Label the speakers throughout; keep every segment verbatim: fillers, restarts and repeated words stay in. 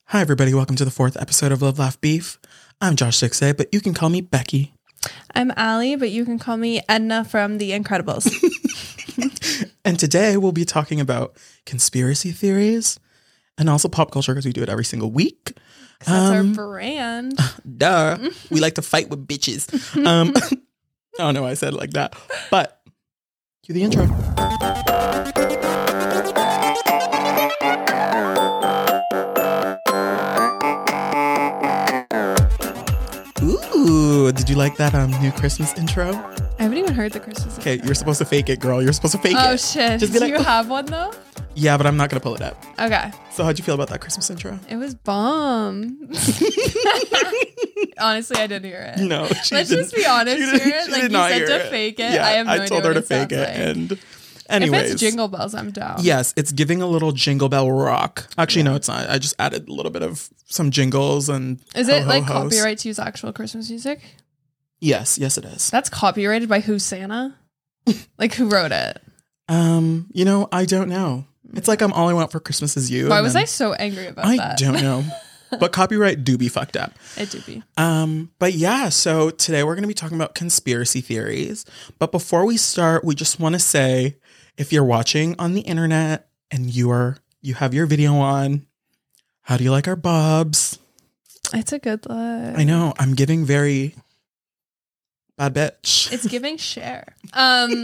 Speaker 1: Hi, everybody. Welcome to the fourth episode of Love, Laugh, Beef. I'm Josh Dixay, but you can call me Becky.
Speaker 2: I'm Allie, but you can call me Edna from The Incredibles.
Speaker 1: And today we'll be talking about conspiracy theories and also pop culture because we do it every single week.
Speaker 2: That's um, our brand.
Speaker 1: Duh. We like to fight with bitches. Um, I don't know why I said it like that, but cue the intro. Ooh, did you like that um new Christmas intro?
Speaker 2: I haven't even heard the Christmas
Speaker 1: Okay,
Speaker 2: intro.
Speaker 1: you're supposed to fake it, girl. You're supposed to fake
Speaker 2: oh,
Speaker 1: it.
Speaker 2: Oh, shit.
Speaker 1: Just be
Speaker 2: Do
Speaker 1: like,
Speaker 2: you have one, though?
Speaker 1: Yeah, but I'm not going to pull it up.
Speaker 2: Okay.
Speaker 1: So how'd you feel about that Christmas intro?
Speaker 2: It was bomb. Honestly, I didn't hear it.
Speaker 1: No, she
Speaker 2: Let's
Speaker 1: didn't.
Speaker 2: just be honest
Speaker 1: She
Speaker 2: here.
Speaker 1: did- she
Speaker 2: Like,
Speaker 1: did
Speaker 2: you
Speaker 1: not
Speaker 2: said
Speaker 1: hear
Speaker 2: to
Speaker 1: it.
Speaker 2: fake it.
Speaker 1: Yeah,
Speaker 2: I have no
Speaker 1: I
Speaker 2: idea
Speaker 1: told her
Speaker 2: what
Speaker 1: to
Speaker 2: it
Speaker 1: fake
Speaker 2: sounds
Speaker 1: it.
Speaker 2: like.
Speaker 1: And
Speaker 2: If
Speaker 1: anyways.
Speaker 2: it's Jingle Bells, I'm down.
Speaker 1: Yes, it's giving a little Jingle Bell rock. Actually, no, it's not. I just added a little bit of some jingles and
Speaker 2: Is it like
Speaker 1: ho-ho-hos.
Speaker 2: copyright to use actual Christmas music?
Speaker 1: Yes, yes it is.
Speaker 2: That's copyrighted by who, Santa? Like, who wrote it?
Speaker 1: Um, you know, I don't know. It's like I'm all I want for Christmas is you.
Speaker 2: Why was I so angry about
Speaker 1: I
Speaker 2: that?
Speaker 1: I don't know. But copyright do be fucked up.
Speaker 2: It do be.
Speaker 1: Um, but yeah, so today we're going to be talking about conspiracy theories. But before we start, we just want to say, if you're watching on the internet and you are you have your video on, how do you like our bobs?
Speaker 2: It's a good look.
Speaker 1: I know I'm giving very bad bitch.
Speaker 2: It's giving share. Um,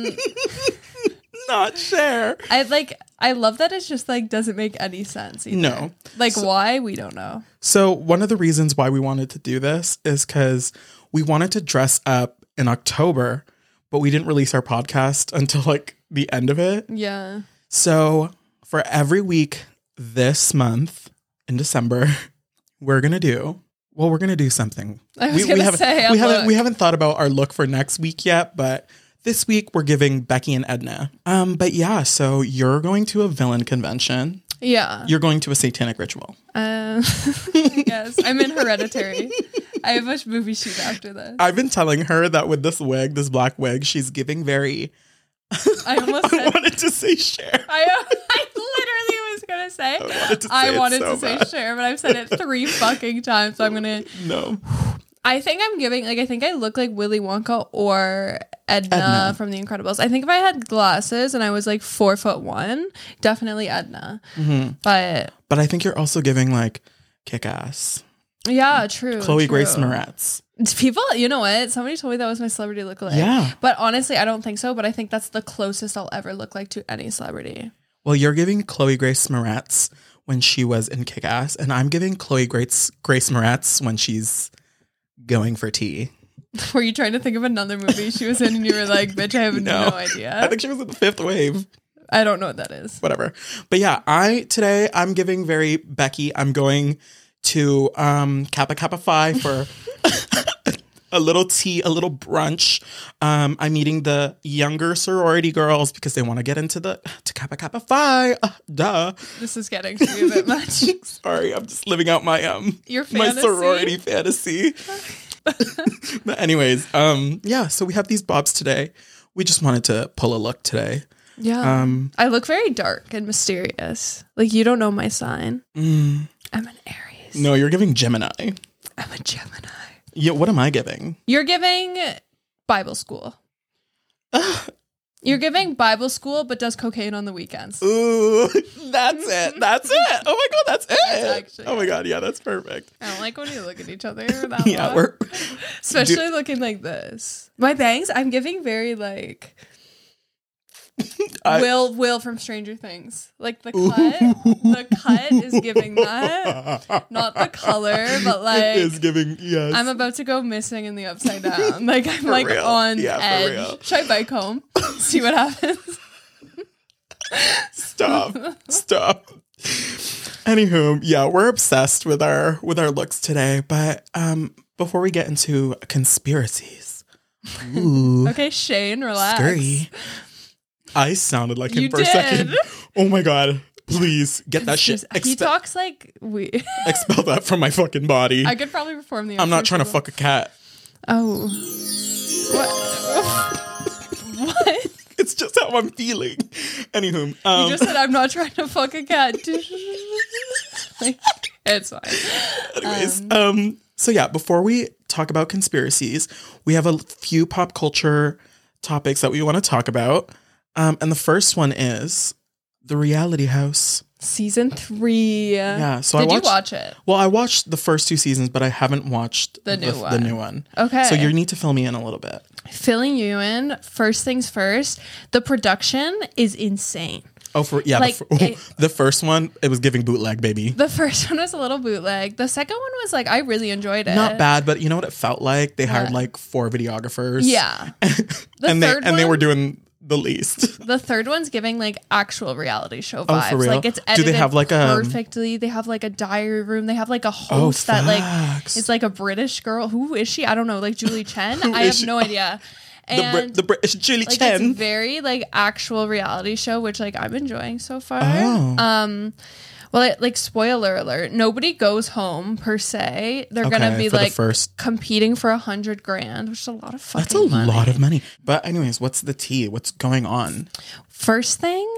Speaker 1: Not share.
Speaker 2: I like. I love that it's just like doesn't make any sense. Either.
Speaker 1: No.
Speaker 2: Like
Speaker 1: So-
Speaker 2: why we don't know.
Speaker 1: So one of the reasons why we wanted to do this is because we wanted to dress up in October, but we didn't release our podcast until like the end of it.
Speaker 2: Yeah.
Speaker 1: So for every week this month in December, we're gonna do well. We're gonna do something.
Speaker 2: I was
Speaker 1: we,
Speaker 2: gonna
Speaker 1: we haven't,
Speaker 2: say, a
Speaker 1: we haven't
Speaker 2: look.
Speaker 1: we haven't thought about our look for next week yet, but this week we're giving Becky and Edna. Um, but yeah, so you're going to a villain convention.
Speaker 2: Yeah.
Speaker 1: You're going to a satanic ritual.
Speaker 2: Um, I guess I'm in Hereditary. I have a movie shoot after this.
Speaker 1: I've been telling her that with this wig, this black wig, she's giving very.
Speaker 2: I almost
Speaker 1: I
Speaker 2: said.
Speaker 1: wanted to say share.
Speaker 2: I, I literally was gonna say.
Speaker 1: I wanted to say,
Speaker 2: I
Speaker 1: it
Speaker 2: wanted
Speaker 1: so
Speaker 2: to say
Speaker 1: bad.
Speaker 2: share, but I've said it three fucking times. So I'm gonna.
Speaker 1: No.
Speaker 2: I think I'm giving, like, I think I look like Willy Wonka or Edna,
Speaker 1: Edna.
Speaker 2: from The Incredibles. I think if I had glasses and I was like four foot one, definitely Edna.
Speaker 1: Mm-hmm.
Speaker 2: But
Speaker 1: But I think you're also giving like kick-ass.
Speaker 2: yeah, true.
Speaker 1: Chloe
Speaker 2: true.
Speaker 1: Grace Moretz.
Speaker 2: People, you know what? Somebody told me that was my celebrity lookalike.
Speaker 1: Yeah.
Speaker 2: But honestly, I don't think so. But I think that's the closest I'll ever look like to any celebrity.
Speaker 1: Well, you're giving Chloe Grace Moretz when she was in Kick-Ass, and I'm giving Chloe Grace Grace Moretz when she's going for tea.
Speaker 2: Were you trying to think of another movie she was in and you were like, bitch, I have no,
Speaker 1: No.
Speaker 2: idea?
Speaker 1: I think she was in the Fifth Wave.
Speaker 2: I don't know what that is.
Speaker 1: Whatever. But yeah, I today I'm giving very Becky. I'm going to um Kappa Kappa Phi for a little tea, a little brunch. Um, I'm meeting the younger sorority girls because they want to get into the to Kappa Kappa Phi. Uh, duh.
Speaker 2: This is getting to be a bit much.
Speaker 1: Sorry, I'm just living out my um
Speaker 2: Your
Speaker 1: my
Speaker 2: fantasy?
Speaker 1: sorority fantasy. But anyways, um, yeah. So we have these bobs today. We just wanted to pull a look today.
Speaker 2: Yeah.
Speaker 1: Um,
Speaker 2: I look very dark and mysterious. Like, you don't know my sign.
Speaker 1: mm,
Speaker 2: I'm an Aries.
Speaker 1: no, you're giving Gemini.
Speaker 2: I'm a Gemini.
Speaker 1: Yeah, what am I giving?
Speaker 2: You're giving Bible school. You're giving Bible school, but does cocaine on the weekends.
Speaker 1: Ooh, that's it. That's it. Oh my god, that's it.
Speaker 2: That's actually
Speaker 1: oh my
Speaker 2: it.
Speaker 1: god, yeah, that's perfect.
Speaker 2: I don't like when you look at each other that
Speaker 1: Yeah,
Speaker 2: long.
Speaker 1: we're
Speaker 2: Especially looking like this. My bangs, I'm giving very like
Speaker 1: I-
Speaker 2: Will Will from Stranger Things. Like the cut. The cut is giving that. Not the color, but like
Speaker 1: it is giving. Yes,
Speaker 2: I'm about to go missing in the upside down. Like I'm
Speaker 1: For
Speaker 2: like
Speaker 1: real.
Speaker 2: on
Speaker 1: Yeah, for
Speaker 2: edge.
Speaker 1: real.
Speaker 2: Should I bike home? See what happens.
Speaker 1: Stop. Stop. Anywho, yeah, we're obsessed with our with our looks today. But um, before we get into conspiracies, ooh,
Speaker 2: Okay, Shane, relax.
Speaker 1: scary. I sounded like him
Speaker 2: You
Speaker 1: for
Speaker 2: did.
Speaker 1: a second. Oh my god! Please get that shit.
Speaker 2: He
Speaker 1: Expe-
Speaker 2: talks like we.
Speaker 1: expel that from my fucking body.
Speaker 2: I could probably perform the.
Speaker 1: I'm not trying to
Speaker 2: intro
Speaker 1: fuck a cat.
Speaker 2: Oh. What? What?
Speaker 1: It's just how I'm feeling. Anywho, um,
Speaker 2: You just said I'm not trying to fuck a cat. Like, it's fine.
Speaker 1: Anyways, um, um, so yeah, before we talk about conspiracies, we have a few pop culture topics that we want to talk about. Um, and the first one is The Reality House.
Speaker 2: Season three.
Speaker 1: Yeah. So
Speaker 2: Did
Speaker 1: I watched,
Speaker 2: you watch it?
Speaker 1: Well, I watched the first two seasons, but I haven't watched
Speaker 2: the new
Speaker 1: the,
Speaker 2: one.
Speaker 1: The new one.
Speaker 2: Okay.
Speaker 1: So you need to fill me in a little bit.
Speaker 2: Filling you in. First things first. The production is insane.
Speaker 1: Oh, for yeah,
Speaker 2: Like,
Speaker 1: the, fir-
Speaker 2: it-
Speaker 1: the first one, it was giving bootleg, baby.
Speaker 2: The first one was a little bootleg. The second one was like, I really enjoyed it.
Speaker 1: Not bad, but you know what it felt like? They hired
Speaker 2: What?
Speaker 1: like four videographers.
Speaker 2: Yeah. The
Speaker 1: and they
Speaker 2: third
Speaker 1: and they were
Speaker 2: one-
Speaker 1: doing the least.
Speaker 2: The third one's giving like actual reality show
Speaker 1: Oh,
Speaker 2: vibes.
Speaker 1: for real?
Speaker 2: Like it's
Speaker 1: Do
Speaker 2: edited
Speaker 1: they have, like, a-
Speaker 2: perfectly. They have like a diary room. They have like a
Speaker 1: Oh,
Speaker 2: host that like
Speaker 1: facts.
Speaker 2: is like a British girl. Who is she? I don't know. Like Julie Chen.
Speaker 1: Who
Speaker 2: I
Speaker 1: is
Speaker 2: have
Speaker 1: she?
Speaker 2: no idea.
Speaker 1: the,
Speaker 2: And
Speaker 1: Brit- the British Julie
Speaker 2: like
Speaker 1: Chen.
Speaker 2: it's very like actual reality show, which like I'm enjoying so far.
Speaker 1: Oh.
Speaker 2: Um, well, it, like spoiler alert, nobody goes home per se. They're gonna
Speaker 1: Okay,
Speaker 2: be
Speaker 1: for the
Speaker 2: like
Speaker 1: first-
Speaker 2: competing for a hundred grand, which is a lot of fucking
Speaker 1: That's a
Speaker 2: money.
Speaker 1: lot of money. But anyways, what's the tea? What's going on?
Speaker 2: First thing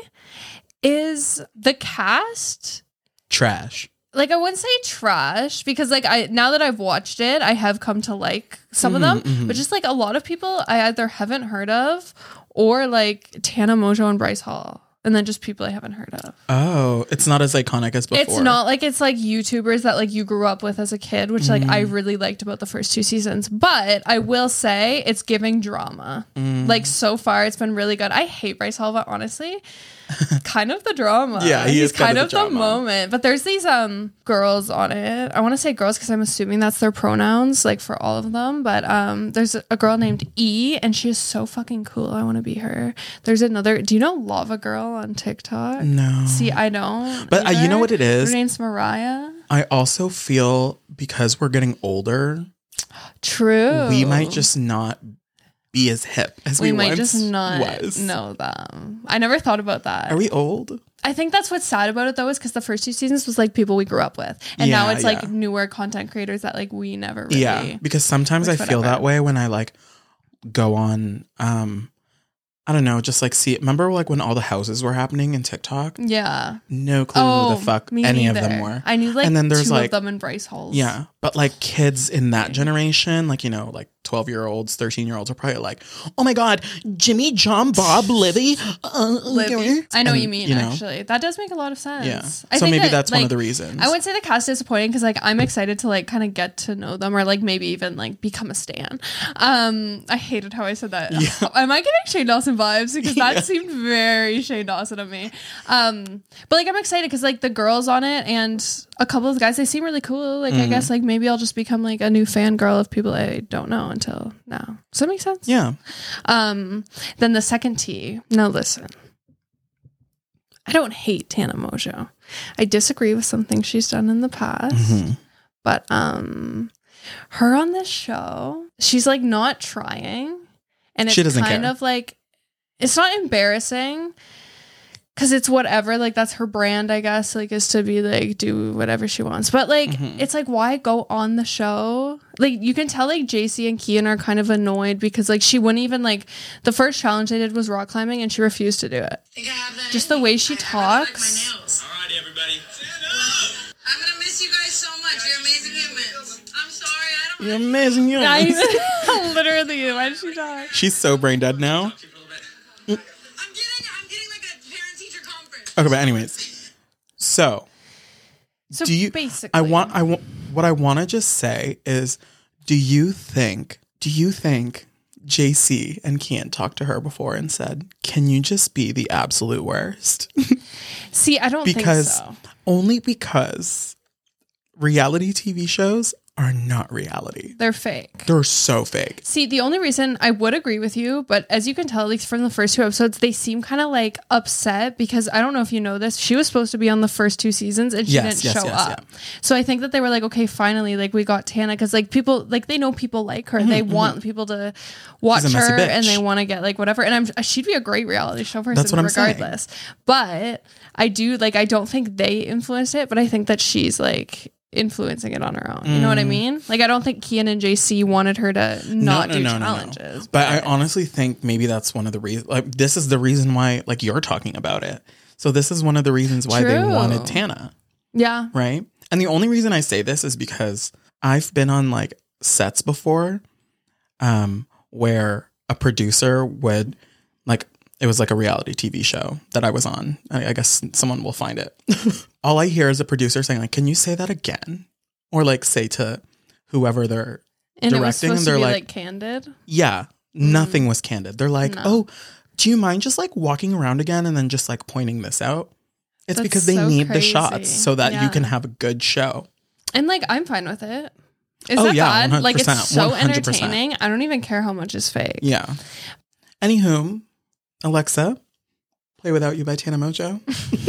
Speaker 2: is the cast.
Speaker 1: Trash.
Speaker 2: Like I wouldn't say trash because like I now that I've watched it, I have come to like some of them, but just like a lot of people I either haven't heard of or like Tana Mojo and Bryce Hall, and then just people I haven't heard of.
Speaker 1: Oh, it's not as iconic as before.
Speaker 2: It's not like it's like YouTubers that like you grew up with as a kid, which like I really liked about the first two seasons. But I will say it's giving drama. Like so far, it's been really good. I hate Bryce Hall, but honestly, kind of the drama.
Speaker 1: Yeah, he
Speaker 2: he's
Speaker 1: is kind
Speaker 2: kind
Speaker 1: of
Speaker 2: of
Speaker 1: the
Speaker 2: the,
Speaker 1: drama.
Speaker 2: moment. But there's these um girls on it. I want to say girls because I'm assuming that's their pronouns, like for all of them. But um, there's a girl named E, and she is so fucking cool. I want to be her. There's another. Do you know Lava Girl on TikTok?
Speaker 1: No.
Speaker 2: See, I don't.
Speaker 1: But, uh, you know
Speaker 2: either.
Speaker 1: what it is?
Speaker 2: Her name's Mariah.
Speaker 1: I also feel because we're getting older,
Speaker 2: True.
Speaker 1: we might just not be as hip as we,
Speaker 2: we might
Speaker 1: once
Speaker 2: just not
Speaker 1: was.
Speaker 2: know them. I never thought about that.
Speaker 1: Are we old?
Speaker 2: I think that's what's sad about it though, is because the first two seasons was like people we grew up with, and now
Speaker 1: Yeah,
Speaker 2: it's like
Speaker 1: yeah.
Speaker 2: newer content creators that like we never really.
Speaker 1: Yeah, because sometimes I
Speaker 2: Which
Speaker 1: feel
Speaker 2: whatever.
Speaker 1: that way when I like go on um I don't know, just like see it. Remember like when all the houses were happening in TikTok?
Speaker 2: Yeah.
Speaker 1: No clue
Speaker 2: Oh,
Speaker 1: who the fuck
Speaker 2: me
Speaker 1: any
Speaker 2: neither.
Speaker 1: of them were.
Speaker 2: I knew like
Speaker 1: And then there's,
Speaker 2: two
Speaker 1: like-
Speaker 2: of them in Bryce Halls.
Speaker 1: Yeah, but like kids in that generation, like, you know, like twelve year olds, thirteen year olds are probably like, oh my God, Jimmy, John, Bob, Livy. Uh,
Speaker 2: Libby. I know what
Speaker 1: and,
Speaker 2: you mean.
Speaker 1: know,
Speaker 2: Actually, that does make a lot of sense.
Speaker 1: Yeah.
Speaker 2: I
Speaker 1: So
Speaker 2: think
Speaker 1: maybe
Speaker 2: that,
Speaker 1: that's one of
Speaker 2: like,
Speaker 1: the reasons.
Speaker 2: I wouldn't say the cast is disappointing because like I'm excited to like kind of get to know them or like maybe even like become a stan. Um, I hated how I said that. Am I getting Shane Dawson vibes? Because that
Speaker 1: Yeah.
Speaker 2: seemed very Shane Dawson of me. Um, but like I'm excited because like the girls on it and a couple of the guys, they seem really cool. Like I
Speaker 1: Mm-hmm.
Speaker 2: guess like maybe I'll just become like a new fangirl of people I don't know until now. Does that make sense?
Speaker 1: Yeah.
Speaker 2: Um, then the second T. Now listen, I don't hate Tana Mojo. I disagree with some things she's done in the past,
Speaker 1: Mhm.
Speaker 2: but um, her on this show, she's like not trying, and it's
Speaker 1: She doesn't
Speaker 2: kind
Speaker 1: care.
Speaker 2: of like it's not embarrassing. Cause it's whatever, like that's her brand, I guess, like is to be like do whatever she wants. But like
Speaker 1: Mhm.
Speaker 2: it's like why go on the show? Like you can tell like J C and Kian are kind of annoyed because like she wouldn't even like the first challenge they did was rock climbing and she refused to do it.
Speaker 3: Think I have that
Speaker 2: Just
Speaker 3: in
Speaker 2: the
Speaker 3: me.
Speaker 2: way she
Speaker 3: I- I really like
Speaker 2: talks.
Speaker 3: my nails.
Speaker 4: All right, everybody.
Speaker 3: I'm gonna miss you guys so much. You're amazing humans. I'm sorry, I don't.
Speaker 1: You're amazing. You're
Speaker 2: I
Speaker 1: amazing.
Speaker 2: literally why did she talk?
Speaker 1: She's so brain dead now.
Speaker 3: I'm getting, I'm getting like a parent-teacher conference.
Speaker 1: Okay, but anyways, so
Speaker 2: So
Speaker 1: do you?
Speaker 2: basically
Speaker 1: I want. I want. What I want to just say is, do you think? Do you think J C and Kian talked to her before and said, "Can you just be the absolute worst?"
Speaker 2: see I don't
Speaker 1: because
Speaker 2: think so.
Speaker 1: only because reality T V shows are not reality.
Speaker 2: They're fake.
Speaker 1: They're so fake.
Speaker 2: See, the only reason I would agree with you, but as you can tell, at least from the first two episodes, they seem kind of like upset because I don't know if you know this. She was supposed to be on the first two seasons and she
Speaker 1: Yes,
Speaker 2: didn't
Speaker 1: yes,
Speaker 2: show
Speaker 1: yes,
Speaker 2: up. So I think that they were like, okay, finally, like we got Tana because like people, like they know people like her. They want people to watch
Speaker 1: Mm-hmm, She's a messy
Speaker 2: her
Speaker 1: bitch.
Speaker 2: and they want to get like whatever. And I'm she'd be a great reality show person
Speaker 1: That's what I'm saying.
Speaker 2: regardless. But I do like I don't think they influenced it, but I think that she's like influencing it on her own. You know what I mean? Like I don't think Kian and J C wanted her to not do challenges.
Speaker 1: But I honestly think maybe that's one of the reasons. Like, this is the reason why, like, you're talking about it. So this is one of the reasons why they
Speaker 2: True.
Speaker 1: wanted Tana.
Speaker 2: Yeah.
Speaker 1: right? And the only reason I say this is because I've been on like sets before um, where a producer would like, it was like a reality T V show that I was on. I, I guess someone will find it. All I hear is a producer saying like, can you say that again? Or like say to whoever they're
Speaker 2: And it was
Speaker 1: directing and
Speaker 2: supposed
Speaker 1: they're
Speaker 2: to be
Speaker 1: like,
Speaker 2: like candid.
Speaker 1: yeah, nothing was candid. They're like,
Speaker 2: No.
Speaker 1: oh, do you mind just like walking around again and then just like pointing this out? It's
Speaker 2: That's
Speaker 1: because they
Speaker 2: so
Speaker 1: need the
Speaker 2: crazy.
Speaker 1: shots so that you
Speaker 2: Yeah.
Speaker 1: can have a good show.
Speaker 2: And like, I'm fine with it. Is
Speaker 1: Oh,
Speaker 2: that
Speaker 1: yeah,
Speaker 2: bad? Like, it's
Speaker 1: one hundred percent,
Speaker 2: so
Speaker 1: one hundred percent.
Speaker 2: entertaining. I don't even care how much is fake.
Speaker 1: Yeah. Anywho, Alexa, Play Without You by Tana Mojo.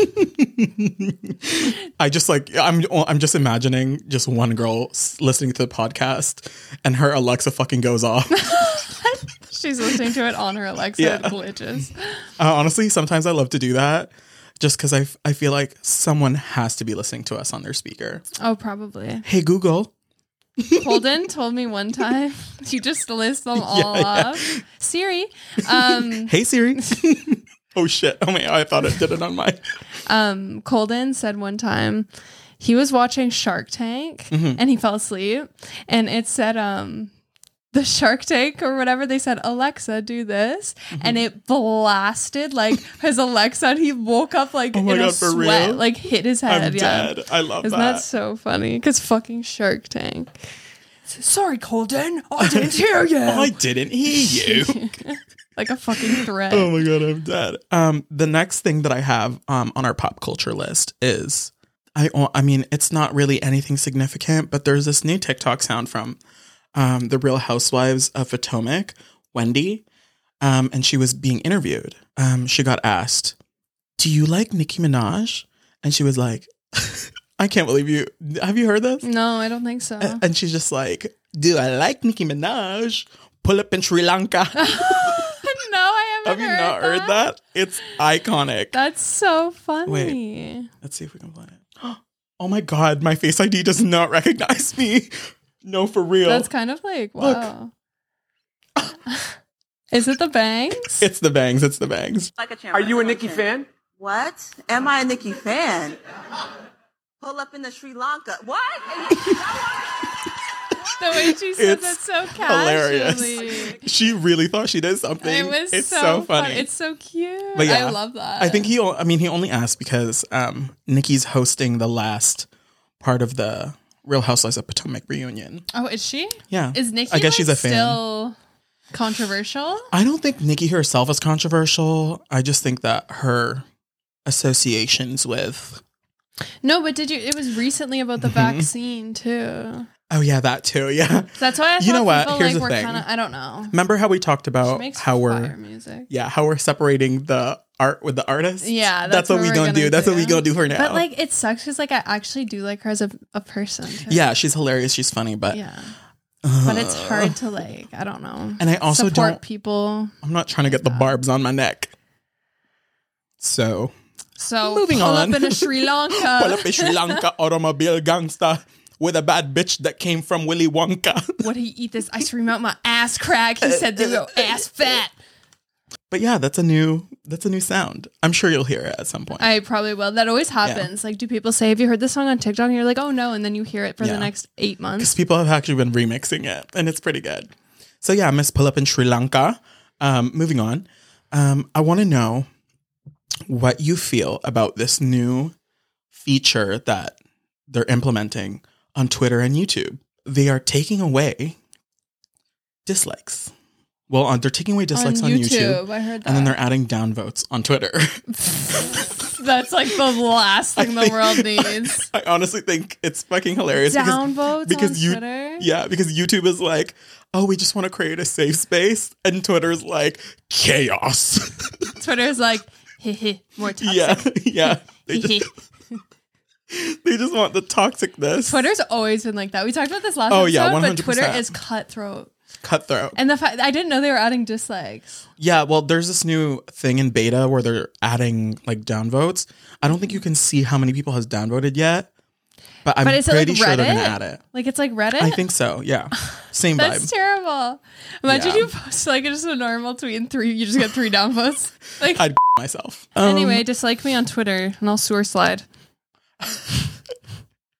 Speaker 1: I just like, I'm I'm just imagining just one girl s- listening to the podcast and her Alexa fucking goes off.
Speaker 2: She's listening to it on her Alexa.
Speaker 1: Yeah.
Speaker 2: It glitches.
Speaker 1: Uh, honestly, sometimes I love to do that just because I, f- I feel like someone has to be listening to us on their speaker.
Speaker 2: Oh, probably.
Speaker 1: Hey, Google.
Speaker 2: Holden told me one time, you just list them all
Speaker 1: Yeah, yeah.
Speaker 2: off. Siri. Um,
Speaker 1: Hey, Siri. Oh, shit. Oh, my. I thought it did it on my.
Speaker 2: um, Colden said one time he was watching Shark Tank
Speaker 1: Mm-hmm.
Speaker 2: and he fell asleep and it said, um, the Shark Tank or whatever, they said, Alexa, do this.
Speaker 1: Mm-hmm.
Speaker 2: And it blasted like his Alexa and he woke up like
Speaker 1: Oh my
Speaker 2: in a
Speaker 1: God, for
Speaker 2: sweat,
Speaker 1: real?
Speaker 2: like hit his head.
Speaker 1: I'm
Speaker 2: yeah.
Speaker 1: dead. I love
Speaker 2: Isn't
Speaker 1: that.
Speaker 2: that so funny? Because fucking Shark Tank. Sorry, Colden. I didn't hear you.
Speaker 1: I didn't hear you.
Speaker 2: Like a fucking threat.
Speaker 1: Oh my God, I'm dead. Um, the next thing that I have um on our pop culture list is I I mean it's not really anything significant, but there's this new TikTok sound from um the Real Housewives of Potomac, Wendy, um, and she was being interviewed. Um, she got asked, "Do you like Nicki Minaj?" And she was like, "I can't believe you. Have you heard this?"
Speaker 2: No, I don't think so.
Speaker 1: And she's just like, "Do I like Nicki Minaj? Pull up in Sri Lanka."
Speaker 2: No, I haven't
Speaker 1: Have you
Speaker 2: heard
Speaker 1: not
Speaker 2: that.
Speaker 1: heard that? It's iconic.
Speaker 2: That's so funny.
Speaker 1: Let's see if we can play it. Oh my God, my Face I D does not recognize me. No, for real.
Speaker 2: That's kind of like, wow. Is it the bangs?
Speaker 1: It's the bangs. It's the bangs.
Speaker 4: Like a champ.
Speaker 5: Are you a Nicki fan?
Speaker 4: What? Am I a Nicki fan? Pull up in the Sri Lanka. What?
Speaker 2: The way she said
Speaker 1: It's
Speaker 2: that so casually.
Speaker 1: hilarious. She really thought she did something.
Speaker 2: It was
Speaker 1: it's
Speaker 2: so,
Speaker 1: so,
Speaker 2: fun.
Speaker 1: funny.
Speaker 2: It's so cute.
Speaker 1: But yeah,
Speaker 2: I love that.
Speaker 1: I think he. o- I mean, he only asked because um, Nikki's hosting the last part of the Real Housewives of Potomac reunion.
Speaker 2: Oh, is she?
Speaker 1: Yeah,
Speaker 2: Is Nikki
Speaker 1: I guess
Speaker 2: like,
Speaker 1: she's a fan.
Speaker 2: still controversial?
Speaker 1: I don't think Nikki herself is controversial. I just think that her associations with.
Speaker 2: No, but did you? It was recently about the
Speaker 1: Mm-hmm.
Speaker 2: vaccine too.
Speaker 1: Oh yeah, that too. Yeah.
Speaker 2: That's why I thought
Speaker 1: You know what?
Speaker 2: people
Speaker 1: Here's
Speaker 2: like
Speaker 1: the
Speaker 2: were
Speaker 1: thing.
Speaker 2: kind of. I don't know.
Speaker 1: Remember how we talked
Speaker 2: She
Speaker 1: about
Speaker 2: makes
Speaker 1: how we're
Speaker 2: fire music.
Speaker 1: yeah how we're separating the art with the artist?
Speaker 2: Yeah,
Speaker 1: that's,
Speaker 2: that's
Speaker 1: what
Speaker 2: what
Speaker 1: we
Speaker 2: we're
Speaker 1: gonna
Speaker 2: gonna
Speaker 1: do. That's what we
Speaker 2: do.
Speaker 1: gonna do for now.
Speaker 2: But like, it sucks because like I actually do like her as a, a person. too.
Speaker 1: yeah, she's hilarious. She's funny, but
Speaker 2: Yeah. But it's hard to like. I don't know.
Speaker 1: And I also
Speaker 2: support
Speaker 1: don't-
Speaker 2: people.
Speaker 1: I'm not trying to get the barbs on my neck. So
Speaker 2: So
Speaker 1: Moving
Speaker 2: pull
Speaker 1: on.
Speaker 2: up in a Sri Lanka.
Speaker 1: pull up in Sri Lanka automobile gangster with a bad bitch that came from Willy Wonka.
Speaker 2: Would he eat this ice cream out my ass crack? He said they go ass fat.
Speaker 1: But yeah, that's a new that's a new sound. I'm sure you'll hear it at some point.
Speaker 2: I probably will. That always happens. Like, do people say, "Have you heard this song on TikTok?" And you're like, "Oh no," and then you hear it for
Speaker 1: Yeah.
Speaker 2: the next eight months.
Speaker 1: Because people have actually been remixing it, and it's pretty good. So yeah, Miss Pull Up in Sri Lanka. Um, moving on, um, I want to know what you feel about this new feature that they're implementing on Twitter and YouTube. They are taking away dislikes. Well, on, they're taking away dislikes on, YouTube,
Speaker 2: I heard that.
Speaker 1: and then they're adding downvotes on Twitter.
Speaker 2: That's like the last thing the
Speaker 1: think-
Speaker 2: world needs.
Speaker 1: I honestly think it's fucking hilarious because
Speaker 2: Downvotes
Speaker 1: because
Speaker 2: on
Speaker 1: you
Speaker 2: Twitter.
Speaker 1: yeah because YouTube is like, oh, we just want to create a safe space, and Twitter's like chaos.
Speaker 2: Twitter's like, heh heh, more toxic.
Speaker 1: yeah, yeah. They
Speaker 2: Heh
Speaker 1: just they just want the toxicness.
Speaker 2: Twitter's always been like that. We talked about this last
Speaker 1: Oh,
Speaker 2: episode,
Speaker 1: yeah,
Speaker 2: but
Speaker 1: one hundred
Speaker 2: Twitter
Speaker 1: percent.
Speaker 2: is cutthroat.
Speaker 1: Cutthroat.
Speaker 2: And the fact I didn't know they were adding dislikes.
Speaker 1: Yeah, well, there's this new thing in beta where they're adding like downvotes. I don't think you can see how many people has downvoted yet, but I'm
Speaker 2: But is it
Speaker 1: pretty
Speaker 2: like
Speaker 1: sure they're
Speaker 2: Reddit?
Speaker 1: gonna add it.
Speaker 2: Like it's like Reddit.
Speaker 1: I think so. Yeah, same
Speaker 2: That's
Speaker 1: vibe.
Speaker 2: terrible. Imagine
Speaker 1: Yeah.
Speaker 2: you post like just a normal tweet and three, you just get three downvotes. Like
Speaker 1: I'd myself. Um,
Speaker 2: anyway, dislike me on Twitter and I'll sewer slide.